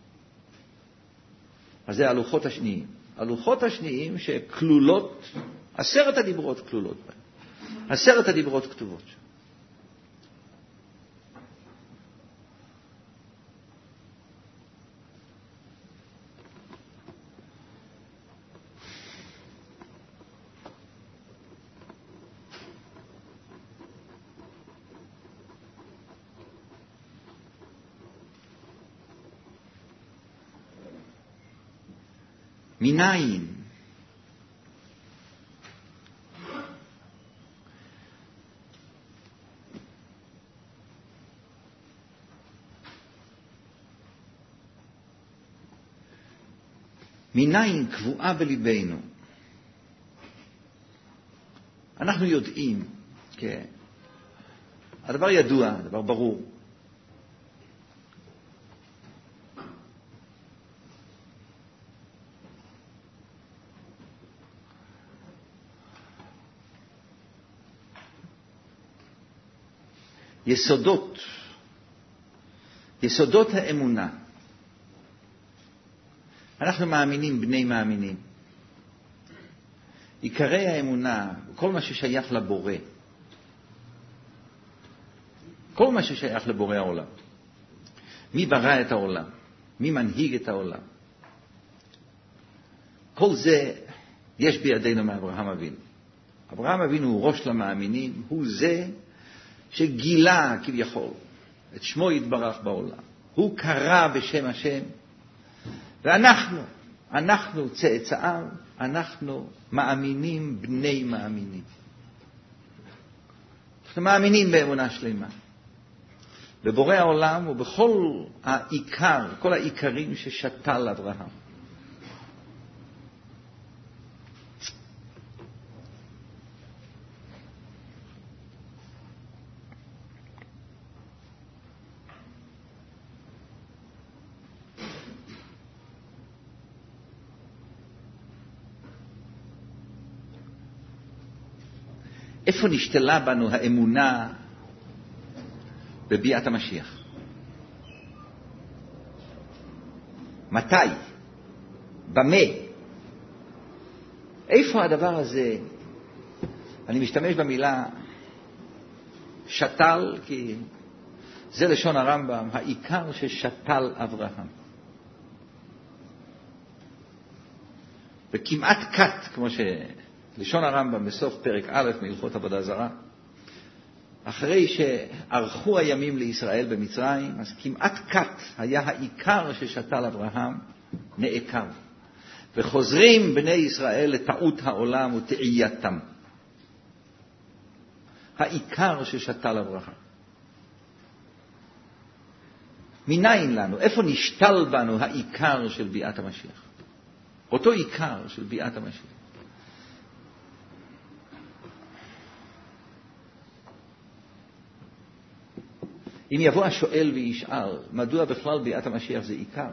אז זה הלוחות השניים. הלוחות השניים שכלולות, עשרת הדיברות כלולות בהם. עשרת הדיברות כתובות שם. מניין מניין קבועה בליבנו. אנחנו יודעים, כן, הדבר ידוע, הדבר ברור. יסודות, יסודות האמונה. אנחנו מאמינים, בני מאמינים. עיקרי האמונה, כל מה ששייך לבורא. כל מה ששייך לבורא העולם. מי ברא את העולם? מי מנהיג את העולם? כל זה יש בידינו מאברהם אבינו. אברהם אבינו הוא ראש למאמינים, הוא זה שגילה כביכול את שמו יתברך בעולם. הוא קרא בשם השם, ואנחנו, אנחנו צאצאיו, אנחנו מאמינים בני מאמינים. אנחנו מאמינים באמונה שלמה. בבורא העולם ובכל העיקר, כל העיקרים ששתל אברהם. איפה נשתלה בנו האמונה בביאת המשיח? מתי? במה? איפה הדבר הזה? אני משתמש במילה שתל, כי זה לשון הרמב"ם, העיקר ששתל אברהם. וכמעט קט, כמו שלשון הרמב"ם בסוף פרק א' מהלכות עבודה זרה, אחרי שערכו הימים לישראל במצרים, אז כמעט קט היה העיקר ששתל אברהם נעקר. וחוזרים בני ישראל לטעות העולם ותעייתם. העיקר ששתל אברהם. מניין לנו? איפה נשתל בנו העיקר של ביאת המשיח? אותו עיקר של ביאת המשיח. אם יבוא השואל וישאל, מדוע בכלל ביאת המשיח זה עיקר?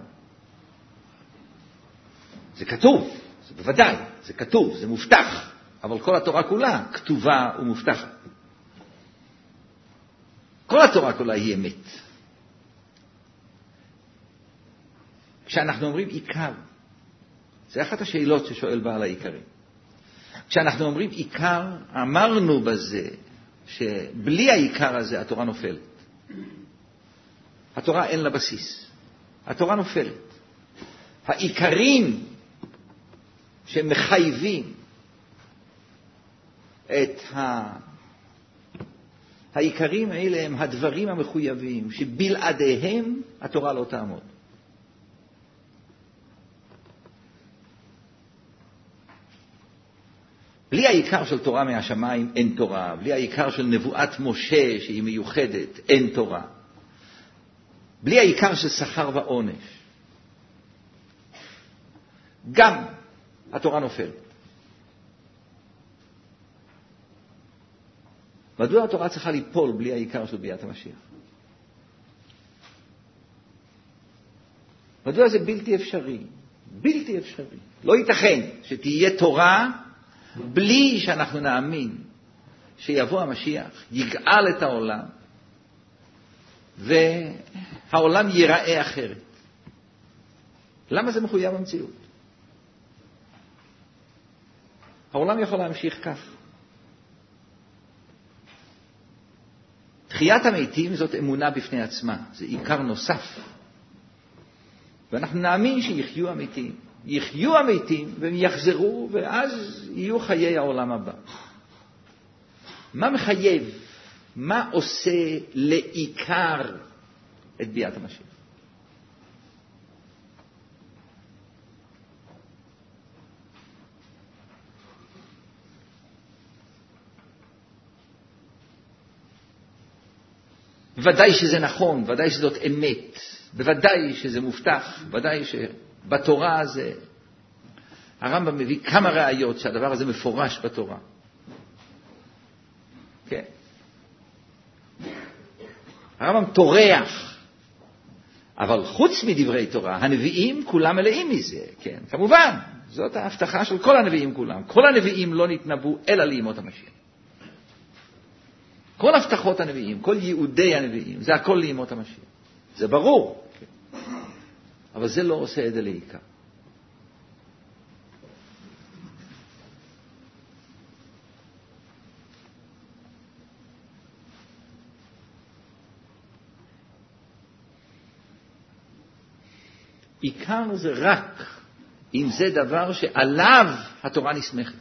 זה כתוב, זה בוודאי, זה כתוב, זה מובטח, אבל כל התורה כולה כתובה ומובטחת. כל התורה כולה היא אמת. כשאנחנו אומרים עיקר, זה אחת השאלות ששואל בעל העיקרים. כשאנחנו אומרים עיקר, אמרנו בזה שבלי העיקר הזה התורה נופלת. התורה אין לה בסיס. התורה נופלת. העיקרים שמחייבים את ה... העיקרים האלה הם הדברים המחויבים שבלעדיהם התורה לא תעמוד. בלי העיקר של תורה מהשמיים אין תורה. בלי העיקר של נבואת משה שהיא מיוחדת אין תורה. בלי העיקר של שכר ועונש. גם התורה נופלת. מדוע התורה צריכה ליפול בלי העיקר של ביאת המשיח? מדוע זה בלתי אפשרי? בלתי אפשרי. לא ייתכן שתהיה תורה בלי שאנחנו נאמין שיבוא המשיח, יגאל את העולם, והעולם ייראה אחרת. למה זה מחויב המציאות? העולם יכול להמשיך כך. תחיית המתים זאת אמונה בפני עצמה, זה עיקר נוסף. ואנחנו נאמין שיחיו המתים. יחיו המתים והם יחזרו, ואז יהיו חיי העולם הבא. מה מחייב? מה עושה לעיקר את ביאת המשיח? ודאי שזה נכון, ודאי שזאת אמת, בוודאי שזה מובטח, ודאי שבתורה זה הרמב"ם מביא כמה ראיות שהדבר הזה מפורש בתורה. כן. הרמב"ם תורח, אבל חוץ מדברי תורה, הנביאים כולם מלאים מזה, כן. כמובן, זאת ההבטחה של כל הנביאים כולם. כל הנביאים לא נתנבאו אלא לימות המשיח. כל הבטחות הנביאים, כל ייעודי הנביאים, זה הכל לימות המשיח. זה ברור, כן. אבל זה לא עושה את זה לעיקר. עיקר זה רק אם זה דבר שעליו התורה נסמכת.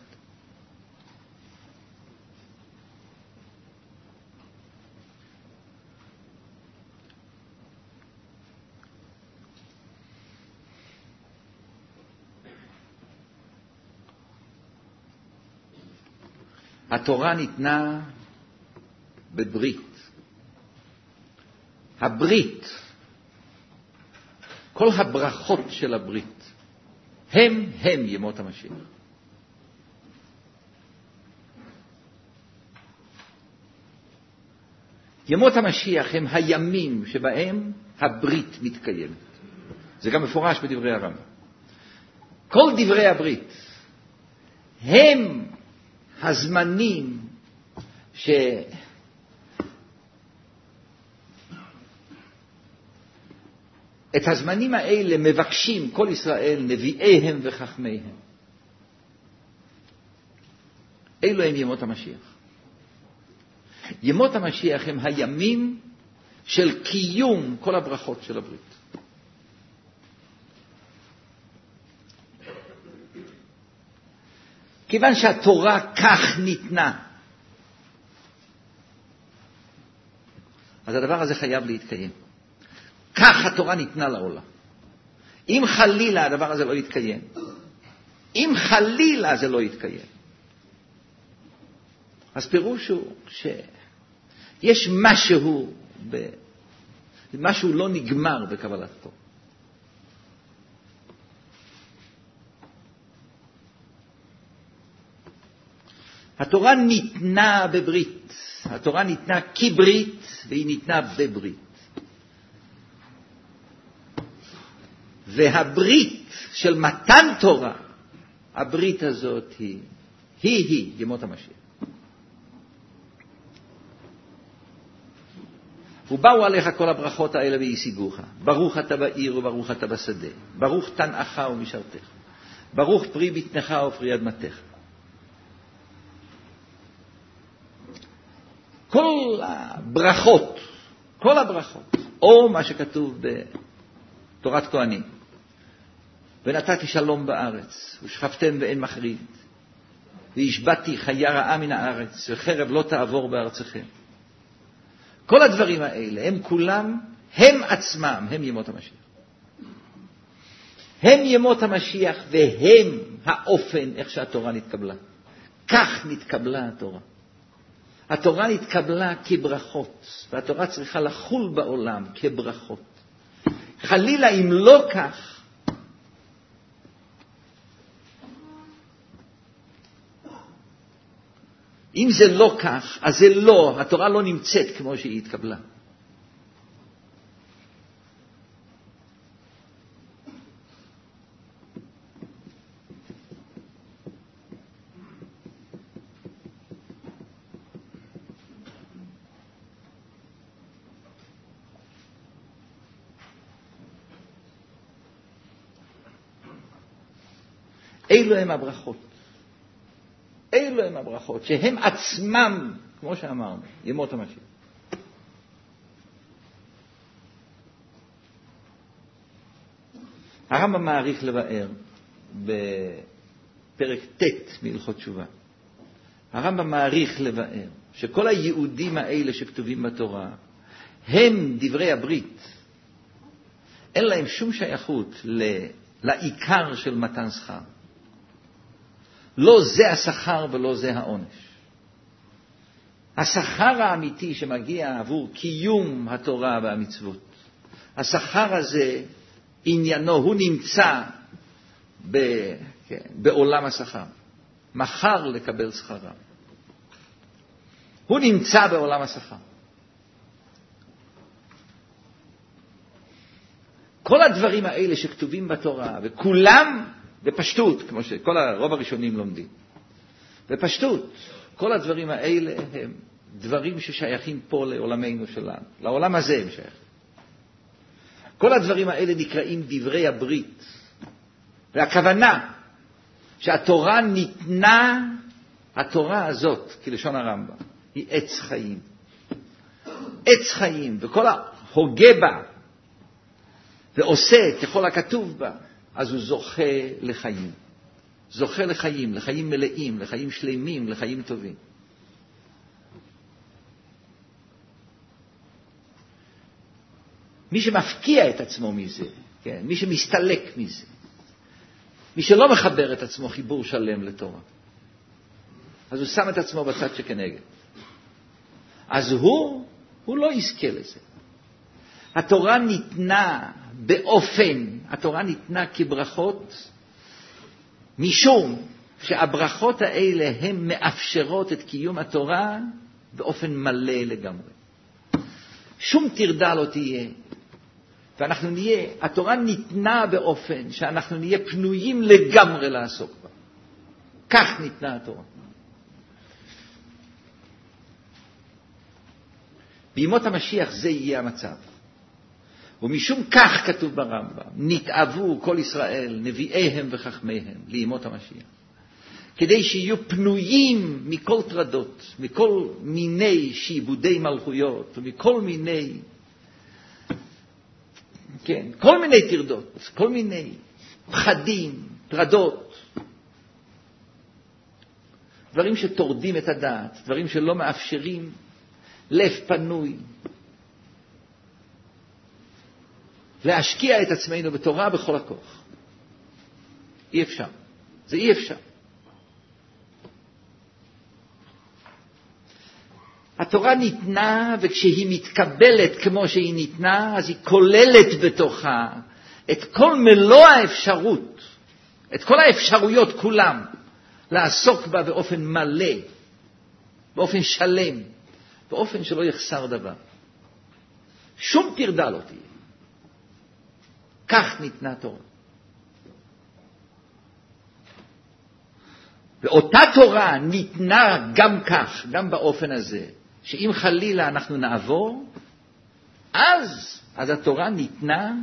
התורה ניתנה בברית. הברית, כל הברכות של הברית, הם הם ימות המשיח. ימות המשיח הם הימים שבהם הברית מתקיימת. זה גם מפורש בדברי הרמב"ם. כל דברי הברית הם הזמנים ש... את הזמנים האלה מבקשים כל ישראל, נביאיהם וחכמיהם. אלו הם ימות המשיח. ימות המשיח הם הימים של קיום כל הברכות של הברית. כיוון שהתורה כך ניתנה, אז הדבר הזה חייב להתקיים. כך התורה ניתנה לעולם. אם חלילה הדבר הזה לא יתקיים, אם חלילה זה לא יתקיים, אז פירוש הוא שיש משהו, ב... משהו לא נגמר בקבלתו. התורה ניתנה בברית. התורה ניתנה כברית והיא ניתנה בברית. והברית של מתן תורה, הברית הזאת היא, היא היא ימות המשיח. ובאו עליך כל הברכות האלה וישיגוך. ברוך אתה בעיר וברוך אתה בשדה. ברוך תנאך ומשרתך. ברוך פרי בטנך ופרי אדמתך. כל הברכות, כל הברכות, או מה שכתוב בתורת כהנים, ונתתי שלום בארץ, ושכבתם ואין מחריד, והשבתי חיה רעה מן הארץ, וחרב לא תעבור בארצכם. כל הדברים האלה, הם כולם, הם עצמם, הם ימות המשיח. הם ימות המשיח, והם האופן איך שהתורה נתקבלה. כך נתקבלה התורה. התורה נתקבלה כברכות, והתורה צריכה לחול בעולם כברכות. חלילה אם לא כך, אם זה לא כך, אז זה לא, התורה לא נמצאת כמו שהיא התקבלה. אלו הם הברכות. אלו הם הברכות, שהם עצמם, כמו שאמרנו, ימות המשיח. הרמב"ם מעריך לבאר בפרק ט' מהלכות תשובה. הרמב"ם מעריך לבאר שכל היהודים האלה שכתובים בתורה, הם דברי הברית. אין להם שום שייכות לעיקר של מתן שכר. לא זה השכר ולא זה העונש. השכר האמיתי שמגיע עבור קיום התורה והמצוות, השכר הזה, עניינו, הוא נמצא ב, כן, בעולם השכר. מחר לקבל שכרם. הוא נמצא בעולם השכר. כל הדברים האלה שכתובים בתורה, וכולם בפשטות, כמו שכל הרוב הראשונים לומדים, בפשטות, כל הדברים האלה הם דברים ששייכים פה לעולמנו שלנו, לעולם הזה הם שייכים. כל הדברים האלה נקראים דברי הברית, והכוונה שהתורה ניתנה, התורה הזאת, כלשון הרמב"ם, היא עץ חיים. עץ חיים, וכל ההוגה בה, ועושה ככל הכתוב בה, אז הוא זוכה לחיים. זוכה לחיים, לחיים מלאים, לחיים שלמים, לחיים טובים. מי שמפקיע את עצמו מזה, כן, מי שמסתלק מזה, מי שלא מחבר את עצמו חיבור שלם לתורה, אז הוא שם את עצמו בצד שכנגד. אז הוא, הוא לא יזכה לזה. התורה ניתנה באופן, התורה ניתנה כברכות, משום שהברכות האלה הן מאפשרות את קיום התורה באופן מלא לגמרי. שום תרדה לא תהיה, ואנחנו נהיה, התורה ניתנה באופן שאנחנו נהיה פנויים לגמרי לעסוק בה. כך ניתנה התורה. בימות המשיח זה יהיה המצב. ומשום כך כתוב ברמב"ם, נתאבו כל ישראל, נביאיהם וחכמיהם, לימות המשיח. כדי שיהיו פנויים מכל טרדות, מכל מיני שיבודי מלכויות, ומכל מיני, כן, כל מיני טרדות, כל מיני פחדים, טרדות, דברים שתורדים את הדעת, דברים שלא מאפשרים לב פנוי, להשקיע את עצמנו בתורה בכל הכוח. אי אפשר. זה אי אפשר. התורה ניתנה, וכשהיא מתקבלת כמו שהיא ניתנה, אז היא כוללת בתוכה את כל מלוא האפשרות, את כל האפשרויות כולם, לעסוק בה באופן מלא, באופן שלם, באופן שלא יחסר דבר. שום תרדה לא תהיה. כך ניתנה תורה. ואותה תורה ניתנה גם כך, גם באופן הזה, שאם חלילה אנחנו נעבור, אז, אז התורה ניתנה,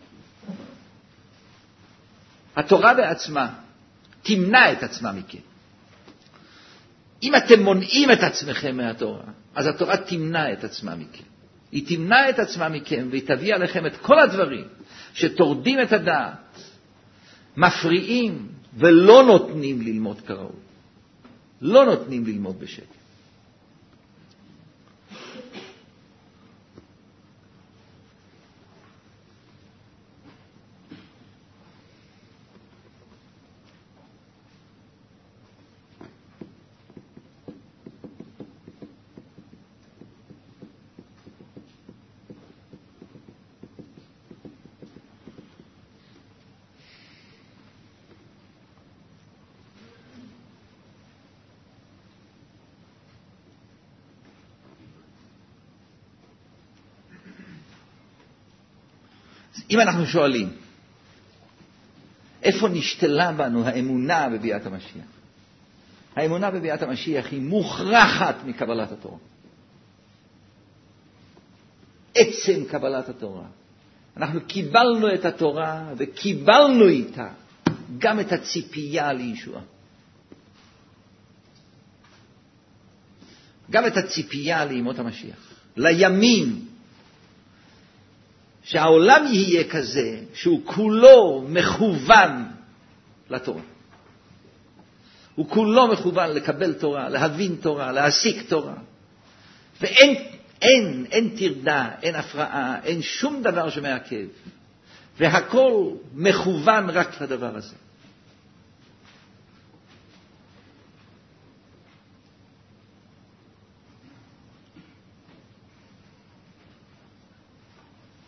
התורה בעצמה תמנע את עצמה מכם. אם אתם מונעים את עצמכם מהתורה, אז התורה תמנע את עצמה מכם. היא תמנע את עצמה מכם, והיא תביא עליכם את כל הדברים שתורדים את הדעת, מפריעים ולא נותנים ללמוד כראוי. לא נותנים ללמוד בשקט. אם אנחנו שואלים, איפה נשתלה בנו האמונה בביאת המשיח? האמונה בביאת המשיח היא מוכרחת מקבלת התורה. עצם קבלת התורה. אנחנו קיבלנו את התורה וקיבלנו איתה גם את הציפייה לישועה. גם את הציפייה לימות המשיח. לימים. שהעולם יהיה כזה שהוא כולו מכוון לתורה. הוא כולו מכוון לקבל תורה, להבין תורה, להסיק תורה. ואין אין, אין תרדה, אין הפרעה, אין שום דבר שמעכב. והכל מכוון רק לדבר הזה.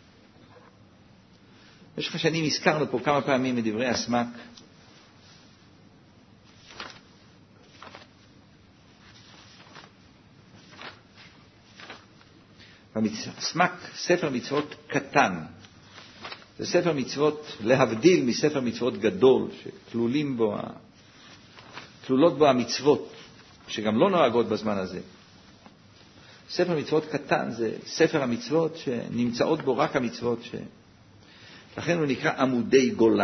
במשך השנים הזכרנו פה כמה פעמים מדברי הסמ"ק, סמ"ק, ספר מצוות קטן. זה ספר מצוות להבדיל מספר מצוות גדול, שכלולים בו, כלולות בו המצוות, שגם לא נוהגות בזמן הזה. ספר מצוות קטן זה ספר המצוות שנמצאות בו רק המצוות, ש... לכן הוא נקרא עמודי גולה.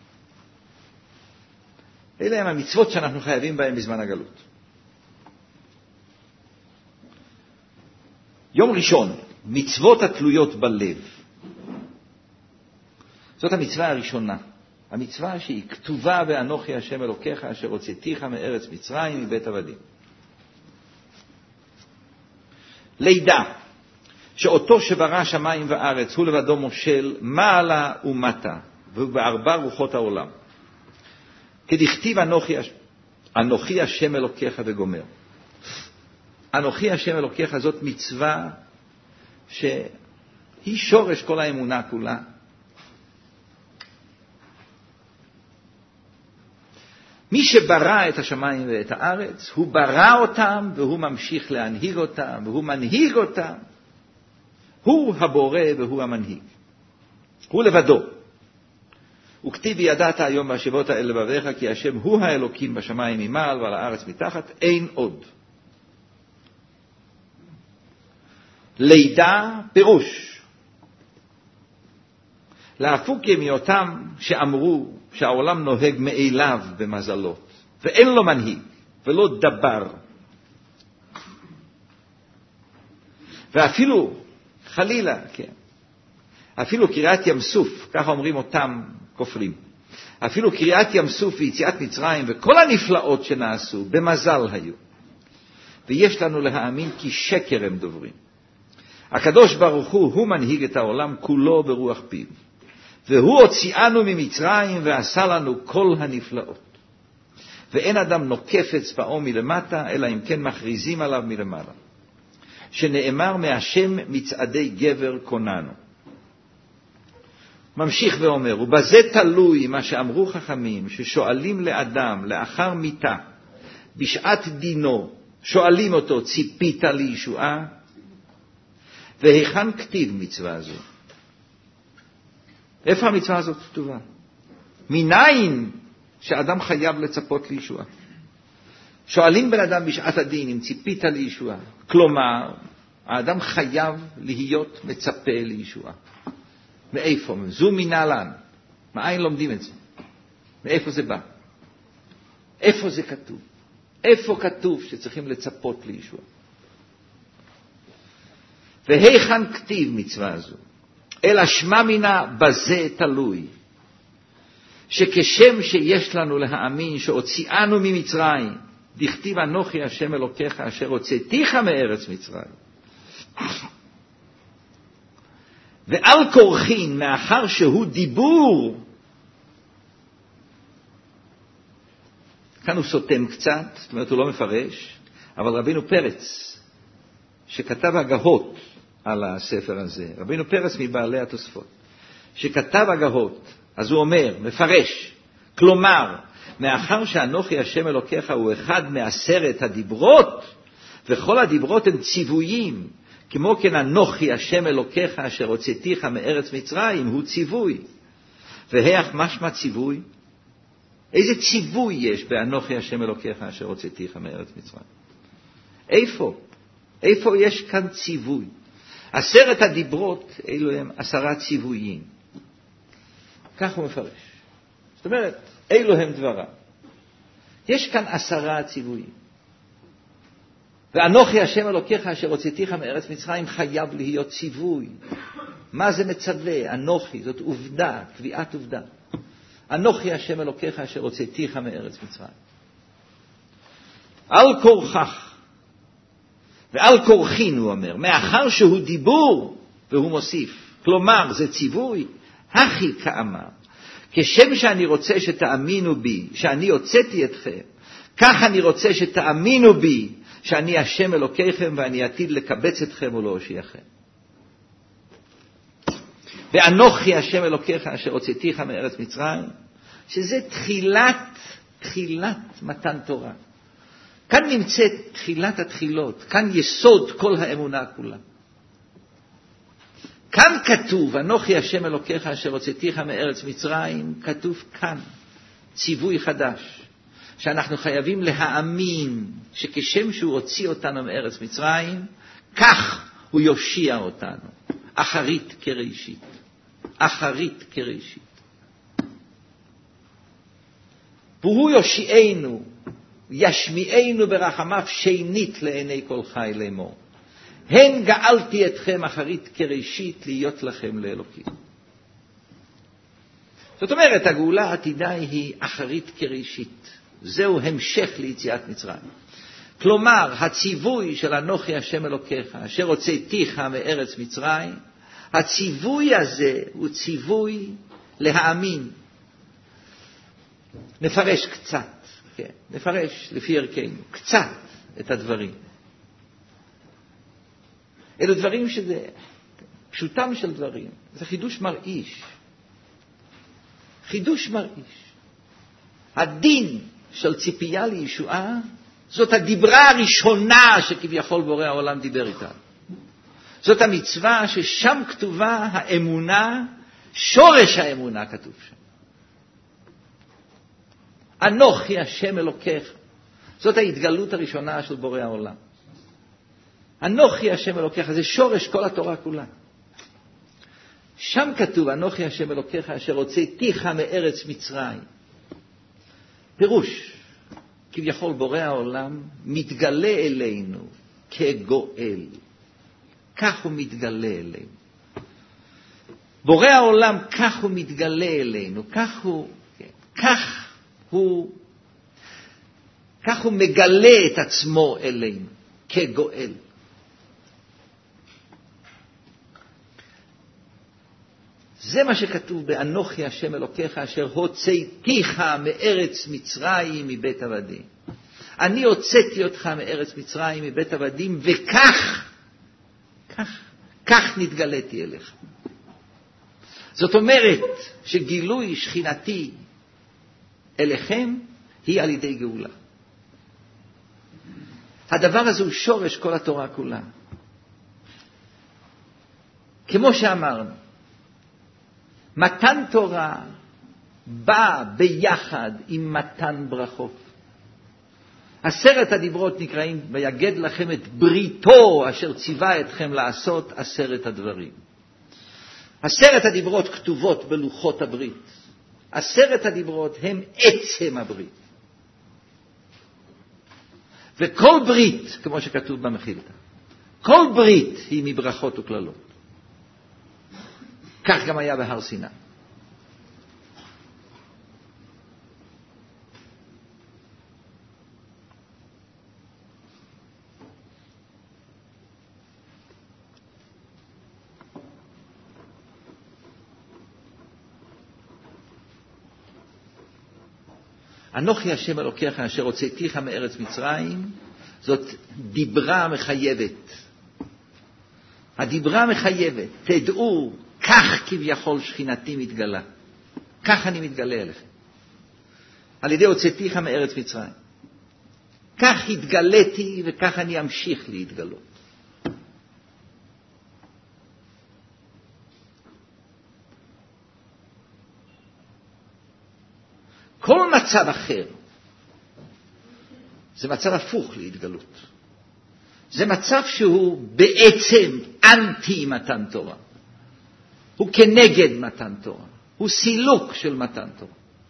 אלה הם המצוות שאנחנו חייבים בהם בזמן הגלות. יום ראשון, מצוות התלויות בלב. זאת המצווה הראשונה. המצווה שהיא כתובה באנוכי השם אלוקיך אשר הוצאתיך מארץ מצרים מבית עבדים. לידע שאותו שברא שמיים וארץ הוא לבדו מושל מעלה ומטה ובארבע רוחות העולם. כדכתיב אנוכי, אנוכי השם אלוקיך וגומר. אנוכי השם אלוקיך זאת מצווה שהיא שורש כל האמונה כולה. מי שברא את השמיים ואת הארץ, הוא ברא אותם והוא ממשיך להנהיג אותם והוא מנהיג אותם. הוא הבורא והוא המנהיג. הוא לבדו. וכתיב ידעת היום והשבות אל לבביך כי השם הוא האלוקים בשמיים ממעל ועל הארץ מתחת, אין עוד. לידע פירוש. להפוקים מאותם שאמרו שהעולם נוהג מאליו במזלות, ואין לו מנהיג, ולא דבר. ואפילו, חלילה, כן, אפילו קריאת ים סוף, ככה אומרים אותם כופרים, אפילו קריאת ים סוף ויציאת מצרים, וכל הנפלאות שנעשו, במזל היו. ויש לנו להאמין כי שקר הם דוברים. הקדוש ברוך הוא, הוא מנהיג את העולם כולו ברוח פיו. והוא הוציאנו ממצרים ועשה לנו כל הנפלאות. ואין אדם נוקף אצבעו מלמטה, אלא אם כן מכריזים עליו מלמעלה. שנאמר מהשם מצעדי גבר קוננו. ממשיך ואומר, ובזה תלוי מה שאמרו חכמים, ששואלים לאדם לאחר מיתה, בשעת דינו, שואלים אותו, ציפית לישועה? והיכן כתיב מצווה זו? איפה המצווה הזאת כתובה? מניין שאדם חייב לצפות לישועה? שואלים בן אדם בשעת הדין אם ציפית לישועה. כלומר, האדם חייב להיות מצפה לישועה. מאיפה? זו מנהלן. מאין לומדים את זה? מאיפה זה בא? איפה זה כתוב? איפה כתוב שצריכים לצפות לישועה? והיכן כתיב מצווה זו? אלא שמה מינה בזה תלוי, שכשם שיש לנו להאמין שהוציאנו ממצרים, דכתיב אנוכי השם אלוקיך אשר הוצאתיך מארץ מצרים. ועל כורחין, מאחר שהוא דיבור, כאן הוא סותם קצת, זאת אומרת הוא לא מפרש, אבל רבינו פרץ, שכתב הגהות על הספר הזה, רבינו פרץ מבעלי התוספות, שכתב הגהות, אז הוא אומר, מפרש, כלומר, מאחר שאנוכי השם אלוקיך הוא אחד מעשרת הדיברות, וכל הדיברות הם ציוויים, כמו כן אנוכי השם אלוקיך אשר הוצאתיך מארץ מצרים, הוא ציווי. והיך משמע ציווי? איזה ציווי יש באנוכי השם אלוקיך אשר הוצאתיך מארץ מצרים? איפה? איפה יש כאן ציווי? עשרת הדיברות, אלו הם עשרה ציוויים. כך הוא מפרש. זאת אומרת, אלו הם דבריו. יש כאן עשרה ציוויים. ואנוכי השם אלוקיך אשר הוצאתיך מארץ מצרים חייב להיות ציווי. מה זה מצווה? אנוכי, זאת עובדה, קביעת עובדה. אנוכי השם אלוקיך אשר הוצאתיך מארץ מצרים. על כורכך. ועל כורחין הוא אומר, מאחר שהוא דיבור, והוא מוסיף, כלומר זה ציווי, הכי כאמר, כשם שאני רוצה שתאמינו בי, שאני הוצאתי אתכם, כך אני רוצה שתאמינו בי, שאני השם אלוקיכם ואני עתיד לקבץ אתכם ולהושיעכם. ואנוכי השם אלוקיך אשר הוצאתיך מארץ מצרים, שזה תחילת, תחילת מתן תורה. כאן נמצאת תחילת התחילות, כאן יסוד כל האמונה כולה. כאן כתוב, אנוכי השם אלוקיך אשר הוצאתיך מארץ מצרים, כתוב כאן ציווי חדש, שאנחנו חייבים להאמין שכשם שהוא הוציא אותנו מארץ מצרים, כך הוא יושיע אותנו, אחרית כראשית. אחרית כראשית. והוא יושיענו, ישמיענו ברחמיו שנית לעיני כל חי לאמור. הן גאלתי אתכם אחרית כראשית להיות לכם לאלוקים. זאת אומרת, הגאולה העתידה היא אחרית כראשית. זהו המשך ליציאת מצרים. כלומר, הציווי של אנוכי השם אלוקיך, אשר הוצאתיך מארץ מצרים, הציווי הזה הוא ציווי להאמין. נפרש קצת, כן, נפרש לפי ערכנו, קצת את הדברים. אלו דברים שזה, פשוטם של דברים, זה חידוש מרעיש. חידוש מרעיש. הדין של ציפייה לישועה, זאת הדיברה הראשונה שכביכול בורא העולם דיבר איתה. זאת המצווה ששם כתובה האמונה, שורש האמונה כתוב שם. אנוכי השם אלוקיך. זאת ההתגלות הראשונה של בורא העולם. אנוכי השם אלוקיך, זה שורש כל התורה כולה. שם כתוב, אנוכי השם אלוקיך אשר הוצאתיך מארץ מצרים. פירוש, כביכול בורא העולם מתגלה אלינו כגואל. כך הוא מתגלה אלינו. בורא העולם כך הוא מתגלה אלינו, כך הוא, כך הוא, כך הוא מגלה את עצמו אלינו כגואל. זה מה שכתוב באנוכי השם אלוקיך אשר הוצאתיך מארץ מצרים מבית עבדים. אני הוצאתי אותך מארץ מצרים מבית עבדים, וכך, כך, כך נתגלתי אליך. זאת אומרת שגילוי שכינתי אליכם היא על ידי גאולה. הדבר הזה הוא שורש כל התורה כולה. כמו שאמרנו, מתן תורה בא ביחד עם מתן ברכות. עשרת הדיברות נקראים, ויגד לכם את בריתו אשר ציווה אתכם לעשות עשרת הדברים. עשרת הדיברות כתובות בלוחות הברית. עשרת הדיברות הם עצם הברית. וכל ברית, כמו שכתוב במחילתא, כל ברית היא מברכות וכללות. כך גם היה בהר סיני. אנוכי השם אלוקיך אשר הוצאתיך מארץ מצרים, זאת דיברה מחייבת. הדיברה מחייבת, תדעו, כך כביכול שכינתי מתגלה. כך אני מתגלה אליכם. על ידי הוצאתיך מארץ מצרים. כך התגליתי וכך אני אמשיך להתגלות. כל מצב אחר זה מצב הפוך להתגלות. זה מצב שהוא בעצם אנטי מתן תורה. הוא כנגד מתן תורה. הוא סילוק של מתן תורה.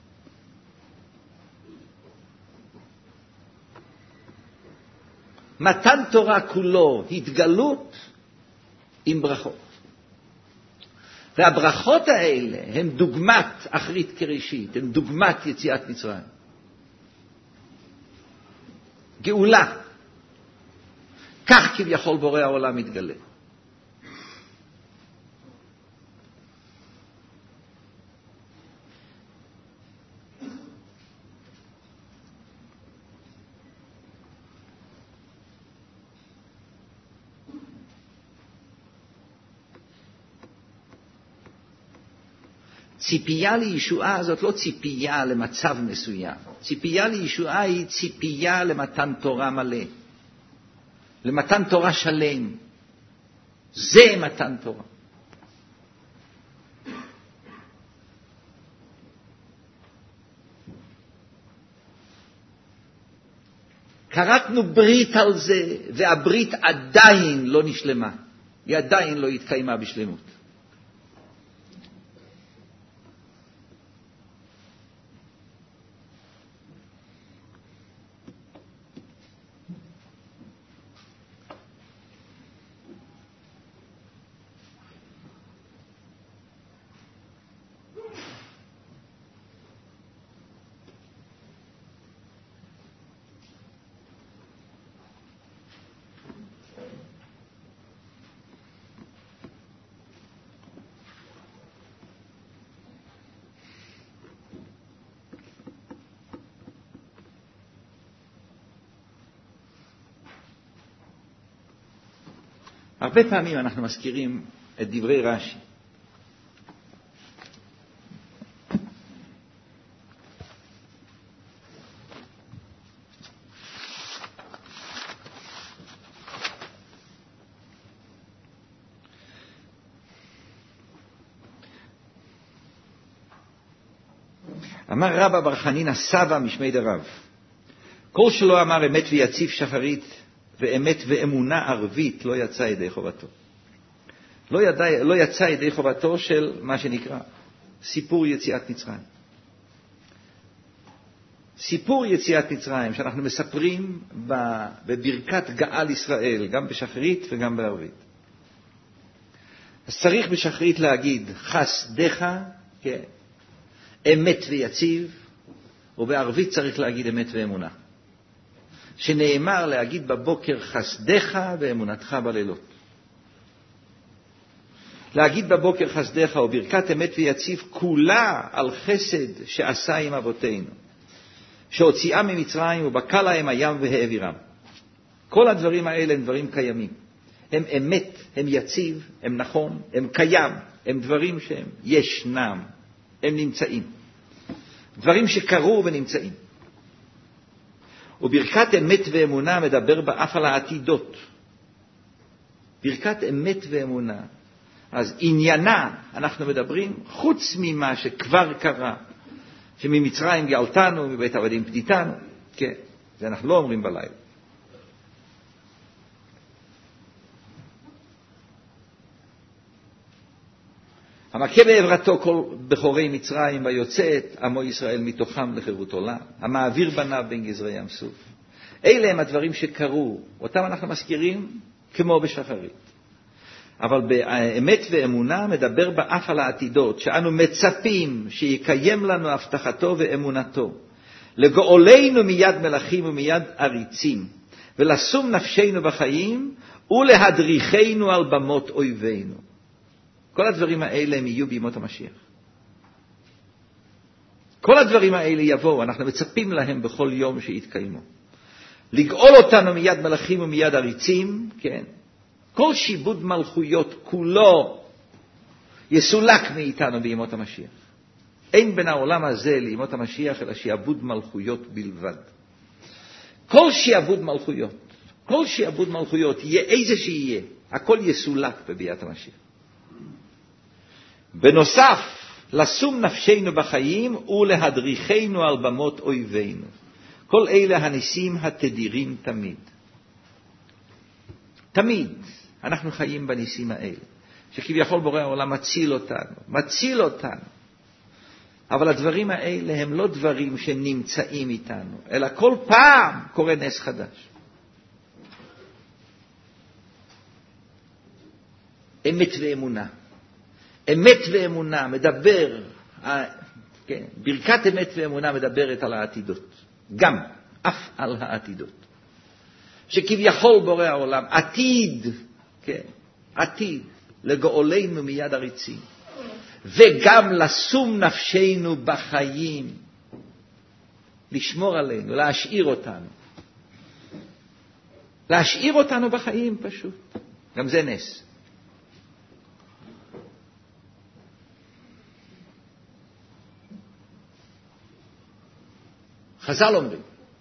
מתן תורה כולו התגלות עם ברכות. והברכות האלה הן דוגמת אחרית כראשית, הן דוגמת יציאת מצרים. גאולה. כך כביכול בורא העולם מתגלה. ציפייה לישועה זאת לא ציפייה למצב מסוים. ציפייה לישועה היא ציפייה למתן תורה מלא. למתן תורה שלם. זה מתן תורה. קראתנו ברית על זה, והברית עדיין לא נשלמה. היא עדיין לא התקיימה בשלמות. הרבה פעמים אנחנו מזכירים את דברי רש"י. אמר רבא בר חנינא סבא משמי דרב, כל שלא אמר אמת ויציב שחרית ואמת ואמונה ערבית לא יצא ידי חובתו. לא, ידע, לא יצא ידי חובתו של מה שנקרא סיפור יציאת מצרים. סיפור יציאת מצרים שאנחנו מספרים בברכת גאל ישראל, גם בשחרית וגם בערבית. אז צריך בשחרית להגיד חסדך, כן, אמת ויציב, ובערבית צריך להגיד אמת ואמונה. שנאמר להגיד בבוקר חסדך ואמונתך בלילות. להגיד בבוקר חסדך וברכת אמת ויציב כולה על חסד שעשה עם אבותינו, שהוציאה ממצרים ובקע להם הים והעבירם. כל הדברים האלה הם דברים קיימים. הם אמת, הם יציב, הם נכון, הם קיים, הם דברים שהם ישנם, הם נמצאים. דברים שקרו ונמצאים. וברכת אמת ואמונה מדבר באף על העתידות. ברכת אמת ואמונה. אז עניינה אנחנו מדברים חוץ ממה שכבר קרה, שממצרים גאלתנו, מבית עבדים פדיתנו. כן, זה אנחנו לא אומרים בלילה. המכה בעברתו כל בחורי מצרים ויוצאת עמו ישראל מתוכם לחירות עולם, המעביר בניו בין גזרי ים סוף. אלה הם הדברים שקרו, אותם אנחנו מזכירים כמו בשחרית. אבל באמת ואמונה מדבר באף על העתידות, שאנו מצפים שיקיים לנו הבטחתו ואמונתו, לגאולנו מיד מלכים ומיד עריצים, ולשום נפשנו בחיים ולהדריכנו על במות אויבינו. כל הדברים האלה הם יהיו בימות המשיח. כל הדברים האלה יבואו, אנחנו מצפים להם בכל יום שיתקיימו. לגאול אותנו מיד מלכים ומיד עריצים, כן. כל שיבוד מלכויות כולו יסולק מאיתנו בימות המשיח. אין בין העולם הזה לימות המשיח אלא שיעבוד מלכויות בלבד. כל שיעבוד מלכויות, כל שיעבוד מלכויות, יהיה איזה שיהיה, הכל יסולק בביאת המשיח. בנוסף, לשום נפשנו בחיים ולהדריכנו על במות אויבינו. כל אלה הניסים התדירים תמיד. תמיד אנחנו חיים בניסים האלה, שכביכול בורא העולם מציל אותנו, מציל אותנו. אבל הדברים האלה הם לא דברים שנמצאים איתנו, אלא כל פעם קורה נס חדש. אמת ואמונה. אמת ואמונה מדבר, כן, ברכת אמת ואמונה מדברת על העתידות. גם, אף על העתידות. שכביכול בורא העולם, עתיד, כן, עתיד, לגאולנו מיד עריצים. וגם לשום נפשנו בחיים. לשמור עלינו, להשאיר אותנו. להשאיר אותנו בחיים פשוט. גם זה נס. חז"ל אומרים,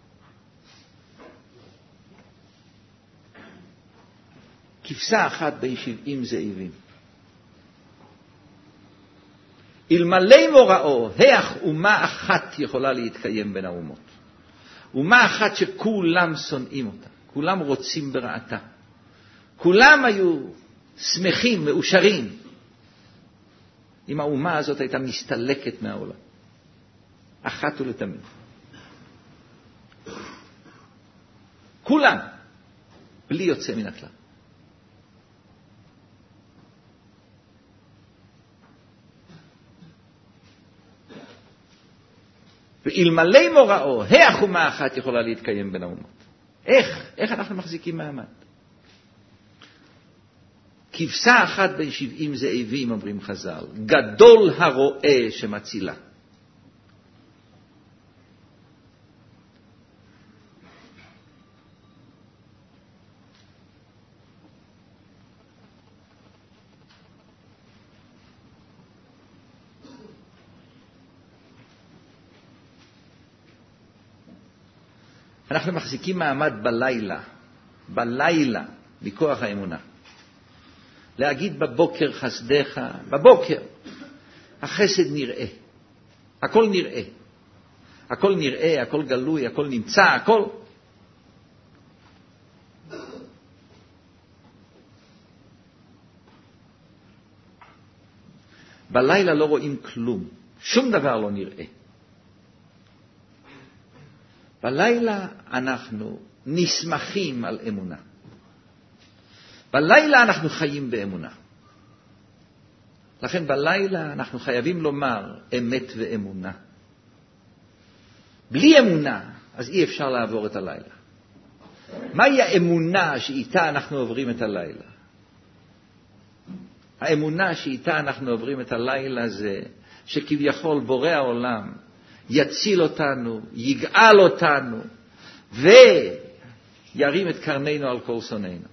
כבשה אחת בין שבעים זאבים. אלמלא מוראו, היח אומה אחת יכולה להתקיים בין האומות. אומה אחת שכולם שונאים אותה, כולם רוצים ברעתה. כולם היו שמחים, מאושרים, אם האומה הזאת הייתה מסתלקת מהעולם. אחת ולתמיד. כולם, בלי יוצא מן הכלל. ואלמלא מוראו, איך אומה אחת יכולה להתקיים בין האומות? איך? איך אנחנו מחזיקים מעמד? כבשה אחת בין שבעים זאבים, אומרים חז"ל, גדול הרועה שמצילה. אנחנו מחזיקים מעמד בלילה, בלילה, מכוח האמונה. להגיד בבוקר חסדך, בבוקר, החסד נראה. הכל נראה. הכל נראה, הכל גלוי, הכל נמצא, הכל. בלילה לא רואים כלום. שום דבר לא נראה. בלילה אנחנו נסמכים על אמונה. בלילה אנחנו חיים באמונה. לכן בלילה אנחנו חייבים לומר אמת ואמונה. בלי אמונה, אז אי אפשר לעבור את הלילה. מהי האמונה שאיתה אנחנו עוברים את הלילה? האמונה שאיתה אנחנו עוברים את הלילה זה שכביכול בורא העולם יציל אותנו, יגאל אותנו, וירים את קרננו על כל שונאינו.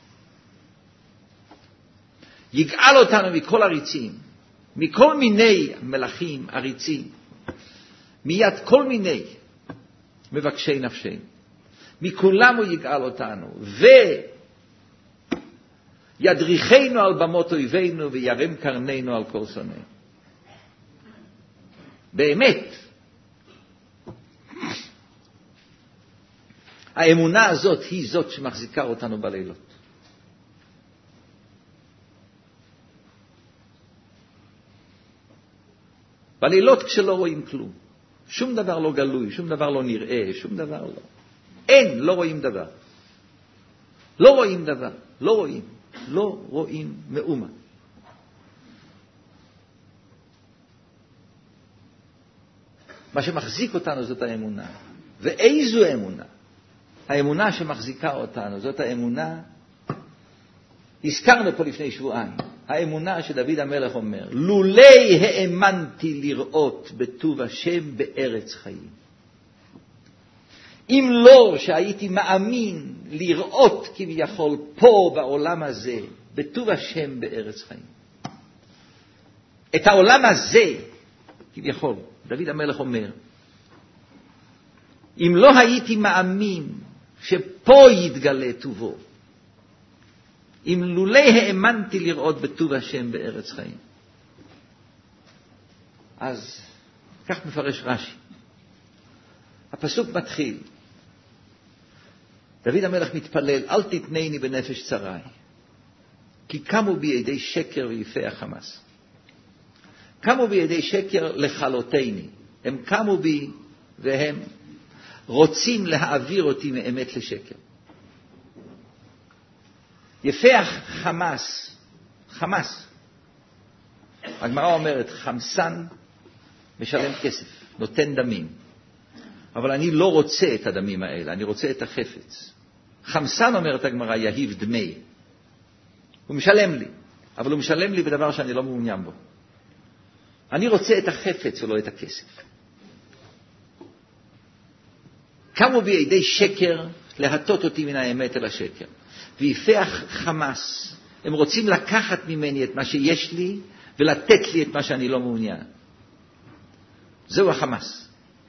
יגאל אותנו מכל עריצים, מכל מיני מלאכים, עריצים, מיד כל מיני מבקשי נפשנו. מכולם הוא יגאל אותנו, וידריכנו על במות אויבינו, וירים קרננו על כל שונאינו. באמת, האמונה הזאת היא זאת שמחזיקה אותנו בלילות. בלילות כשלא רואים כלום. שום דבר לא גלוי, שום דבר לא נראה, שום דבר לא. אין, לא רואים דבר. לא רואים דבר, לא רואים. לא רואים מאומה. מה שמחזיק אותנו זאת האמונה. ואיזו אמונה? האמונה שמחזיקה אותנו זאת האמונה, הזכרנו פה לפני שבועיים, האמונה שדוד המלך אומר, לולי האמנתי לראות בטוב השם בארץ חיים. אם לא שהייתי מאמין לראות כביכול פה בעולם הזה, בטוב השם בארץ חיים. את העולם הזה, כביכול, דוד המלך אומר, אם לא הייתי מאמין שפה יתגלה טובו, אם לולי האמנתי לראות בטוב השם בארץ חיים. אז כך מפרש רש"י. הפסוק מתחיל, דוד המלך מתפלל, אל תתנני בנפש צרי, כי קמו בידי שקר ויפה החמאס. קמו בידי שקר לחלותני. הם קמו בי והם רוצים להעביר אותי מאמת לשקר. יפה החמאס, חמאס. הגמרא אומרת, חמסן משלם כסף, נותן דמים. אבל אני לא רוצה את הדמים האלה, אני רוצה את החפץ. חמסן, אומרת הגמרא, יהיב דמי. הוא משלם לי, אבל הוא משלם לי בדבר שאני לא מעוניין בו. אני רוצה את החפץ ולא את הכסף. קמו בידי שקר להטות אותי מן האמת אל השקר. ויפה חמאס, הם רוצים לקחת ממני את מה שיש לי ולתת לי את מה שאני לא מעוניין. זהו החמאס.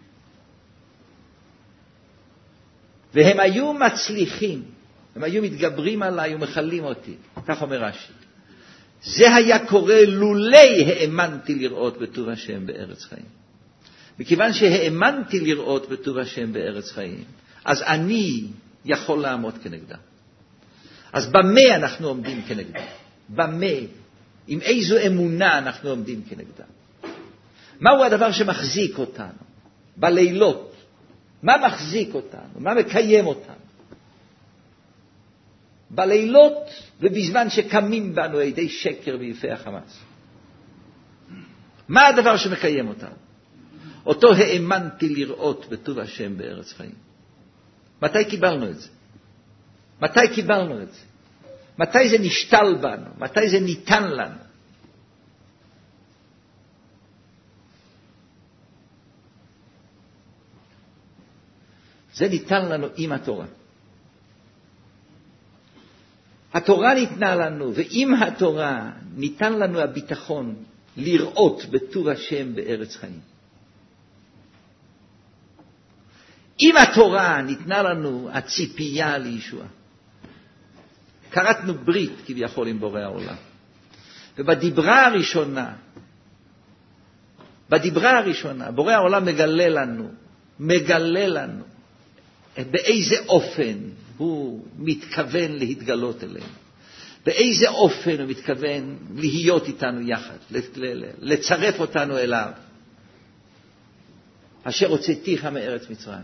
והם היו מצליחים, הם היו מתגברים עליי ומחלים אותי. כך אומר רש"י. זה היה קורה לולי האמנתי לראות בטוב השם בארץ חיים. מכיוון שהאמנתי לראות בטוב השם בארץ חיים, אז אני יכול לעמוד כנגדה. אז במה אנחנו עומדים כנגדה? במה? עם איזו אמונה אנחנו עומדים כנגדה? מהו הדבר שמחזיק אותנו? בלילות. מה מחזיק אותנו? מה מקיים אותנו? בלילות ובזמן שקמים בנו ידי שקר ויפי החמאס. מה הדבר שמקיים אותנו? אותו האמנתי לראות בטוב השם בארץ חיים. מתי קיבלנו את זה? מתי קיבלנו את זה? מתי זה נשתל בנו? מתי זה ניתן לנו? זה ניתן לנו עם התורה. התורה ניתנה לנו, ועם התורה ניתן לנו הביטחון לראות בטוב השם בארץ חיים. עם התורה ניתנה לנו הציפייה לישועה. קראתנו ברית כביכול עם בורא העולם. ובדיברה הראשונה, בדיברה הראשונה, בורא העולם מגלה לנו, מגלה לנו באיזה אופן הוא מתכוון להתגלות אלינו. באיזה אופן הוא מתכוון להיות איתנו יחד, לצרף אותנו אליו. אשר הוצאתיך מארץ מצרים.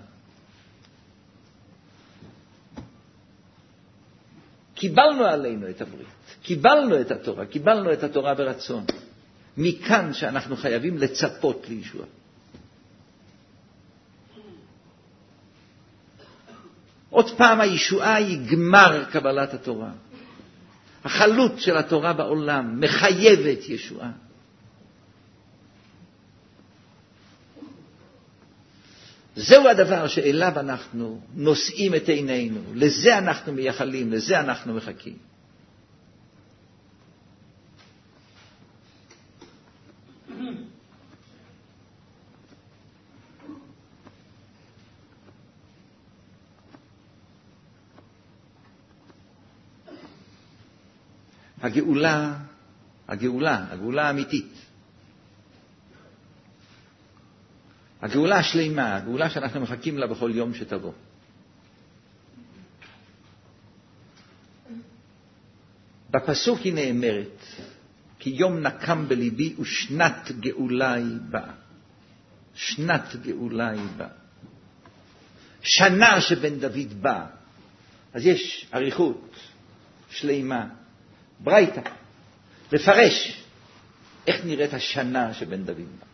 קיבלנו עלינו את הברית, קיבלנו את התורה, קיבלנו את התורה ברצון. מכאן שאנחנו חייבים לצפות לישועה. עוד פעם הישועה היא גמר קבלת התורה. החלות של התורה בעולם מחייבת ישועה. זהו הדבר שאליו אנחנו נושאים את עינינו, לזה אנחנו מייחלים, לזה אנחנו מחכים. הגאולה, הגאולה, הגאולה האמיתית. הגאולה השלימה, הגאולה שאנחנו מחכים לה בכל יום שתבוא. בפסוק היא נאמרת, כי יום נקם בליבי ושנת גאולה היא באה. שנת גאולה היא באה. שנה שבן דוד בא. אז יש אריכות, שלימה, ברייתא, לפרש איך נראית השנה שבן דוד בא.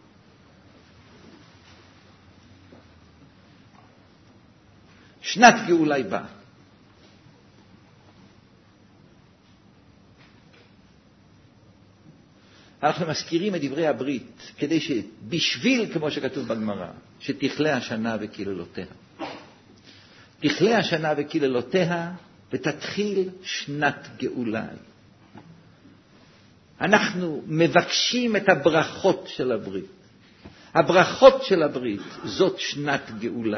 שנת גאולה היא באה. אנחנו מזכירים את דברי הברית, כדי שבשביל, כמו שכתוב בגמרא, שתכלה השנה וקללותיה. תכלה השנה וקללותיה, ותתחיל שנת גאולה. אנחנו מבקשים את הברכות של הברית. הברכות של הברית, זאת שנת גאולה.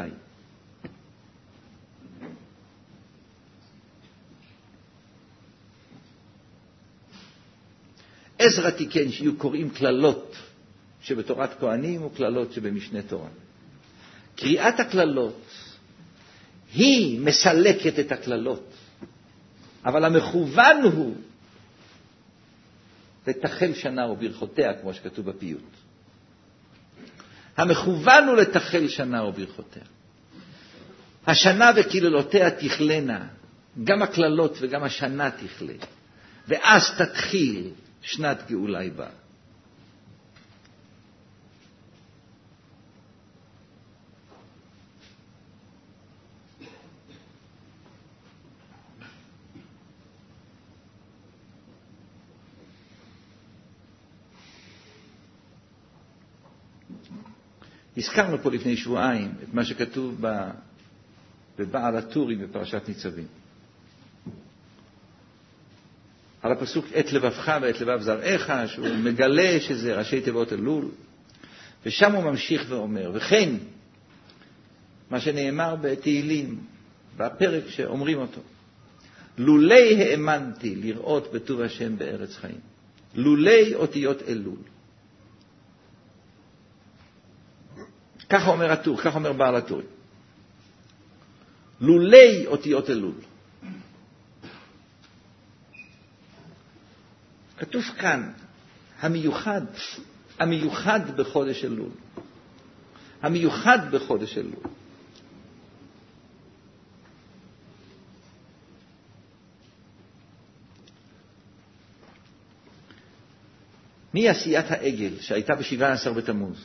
עזרא תיקן שיהיו קוראים כללות שבתורת כהנים וכללות שבמשנה תורה. קריאת הכללות היא מסלקת את הכללות, אבל המכוון הוא לתחל שנה וברכותיה, כמו שכתוב בפיוט. המכוון הוא לתחל שנה וברכותיה. השנה וקללותיה תכלנה, גם הכללות וגם השנה תכלה, ואז תתחיל שנת גאולה היא באה. הזכרנו פה לפני שבועיים את מה שכתוב בבעל הטורים בפרשת ניצבים. על הפסוק את לבבך ואת לבב זרעך, שהוא מגלה שזה ראשי תיבות אלול, ושם הוא ממשיך ואומר, וכן מה שנאמר בתהילים, בפרק שאומרים אותו, לולי האמנתי לראות בטוב השם בארץ חיים, לולי אותיות אלול. ככה אומר הטור, ככה אומר בעל הטור. לולי אותיות אלול. כתוב כאן, המיוחד, המיוחד בחודש אלול. המיוחד בחודש אלול. מי עשיית העגל שהייתה בשבעה עשר בתמוז?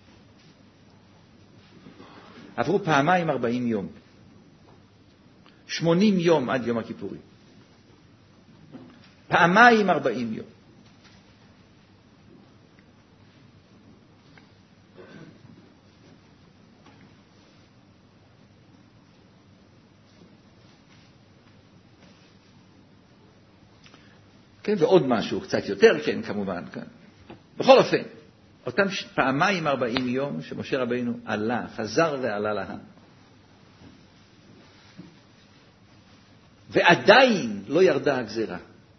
עברו פעמיים ארבעים יום. שמונים יום עד יום הכיפורים. פעמיים ארבעים יום. כן, ועוד משהו, קצת יותר, כן, כמובן, כן. בכל אופן, אותם פעמיים ארבעים יום שמשה רבינו עלה, חזר ועלה להר. ועדיין לא ירדה הגזירה.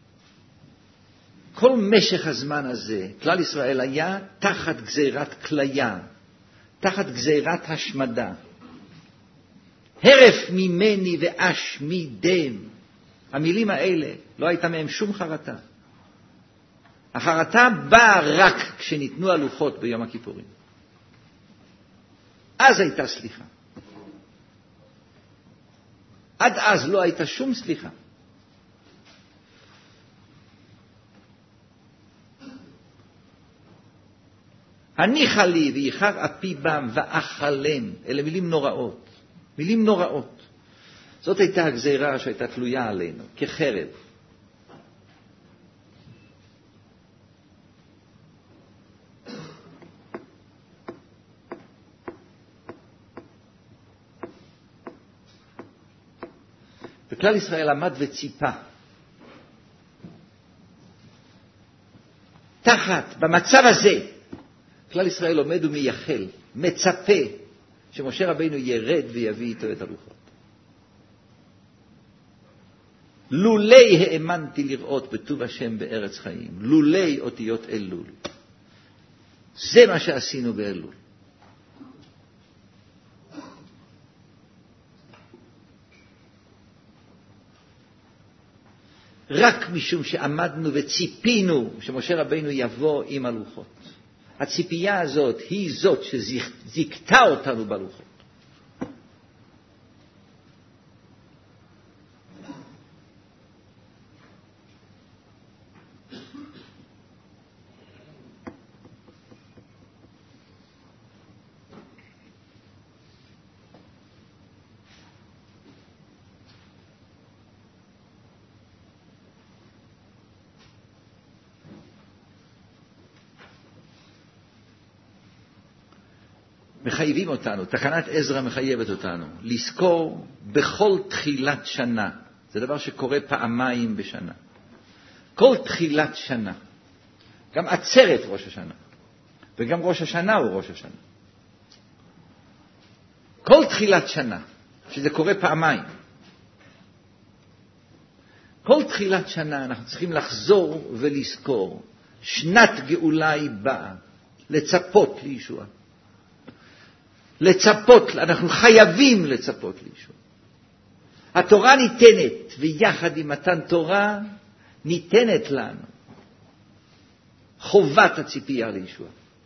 כל משך הזמן הזה, כלל ישראל היה תחת גזירת כליה, תחת גזירת השמדה. הרף ממני ואש מדם. המילים האלה, לא הייתה מהם שום חרטה. החרטה באה רק כשניתנו הלוחות ביום הכיפורים. אז הייתה סליחה. עד אז לא הייתה שום סליחה. הניחה לי ויחר אפי בם ואכלם. אלה מילים נוראות. מילים נוראות. זאת הייתה הגזירה שהייתה תלויה עלינו, כחרב. וכלל ישראל עמד וציפה. תחת, במצב הזה, כלל ישראל עומד ומייחל, מצפה, שמשה רבינו ירד ויביא איתו את הלוחות. לולי האמנתי לראות בטוב השם בארץ חיים, לולי אותיות אלול. זה מה שעשינו באלול. רק משום שעמדנו וציפינו שמשה רבינו יבוא עם הלוחות. הציפייה הזאת היא זאת שזיקתה אותנו בלוחות. מחייבים אותנו, תקנת עזרא מחייבת אותנו, לזכור בכל תחילת שנה. זה דבר שקורה פעמיים בשנה. כל תחילת שנה. גם עצרת ראש השנה. וגם ראש השנה הוא ראש השנה. כל תחילת שנה, שזה קורה פעמיים. כל תחילת שנה אנחנו צריכים לחזור ולזכור. שנת גאולה היא באה. לצפות לישועה. לצפות, אנחנו חייבים לצפות לישוע. התורה ניתנת, ויחד עם מתן תורה ניתנת לנו חובת הציפייה לישוע.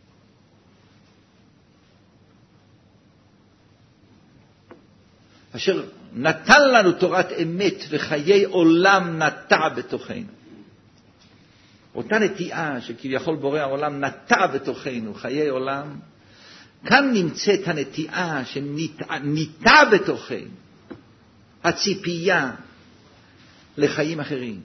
אשר נתן לנו תורת אמת וחיי עולם נטע בתוכנו. אותה נטיעה שכביכול בורא העולם נטע בתוכנו חיי עולם, כאן נמצאת הנטיעה שניטע בתוכנו, הציפייה לחיים אחרים.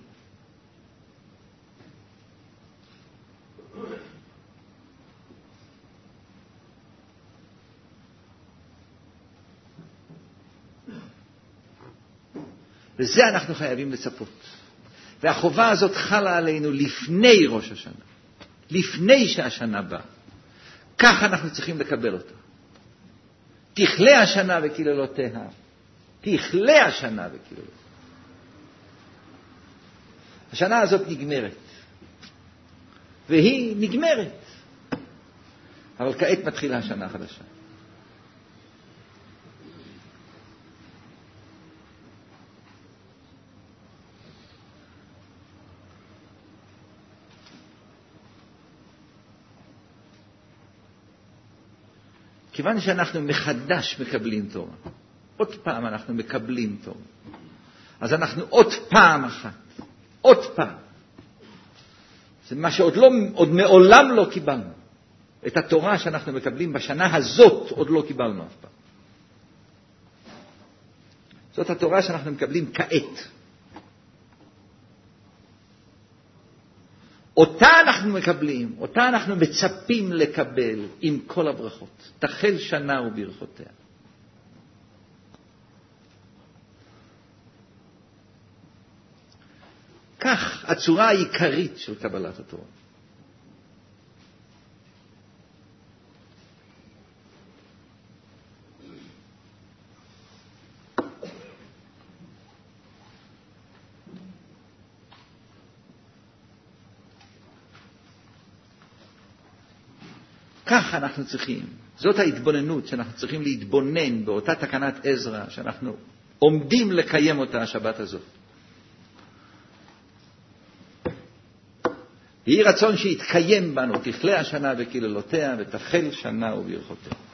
וזה אנחנו חייבים לצפות. והחובה הזאת חלה עלינו לפני ראש השנה, לפני שהשנה באה. כך אנחנו צריכים לקבל אותה. תכלה השנה וקללותיה. תכלה השנה וקללותיה. השנה הזאת נגמרת. והיא נגמרת. אבל כעת מתחילה השנה החדשה. כיוון שאנחנו מחדש מקבלים תורה, עוד פעם אנחנו מקבלים תורה, אז אנחנו עוד פעם אחת, עוד פעם. זה מה שעוד לא, עוד מעולם לא קיבלנו. את התורה שאנחנו מקבלים בשנה הזאת עוד לא קיבלנו אף פעם. זאת התורה שאנחנו מקבלים כעת. אותה אנחנו מקבלים, אותה אנחנו מצפים לקבל עם כל הברכות. תחל שנה וברכותיה. כך הצורה העיקרית של קבלת התורה. כך אנחנו צריכים, זאת ההתבוננות שאנחנו צריכים להתבונן באותה תקנת עזרא שאנחנו עומדים לקיים אותה השבת הזאת. יהי רצון שיתקיים בנו תכלה השנה וקללותיה ותחל שנה וברכותיה.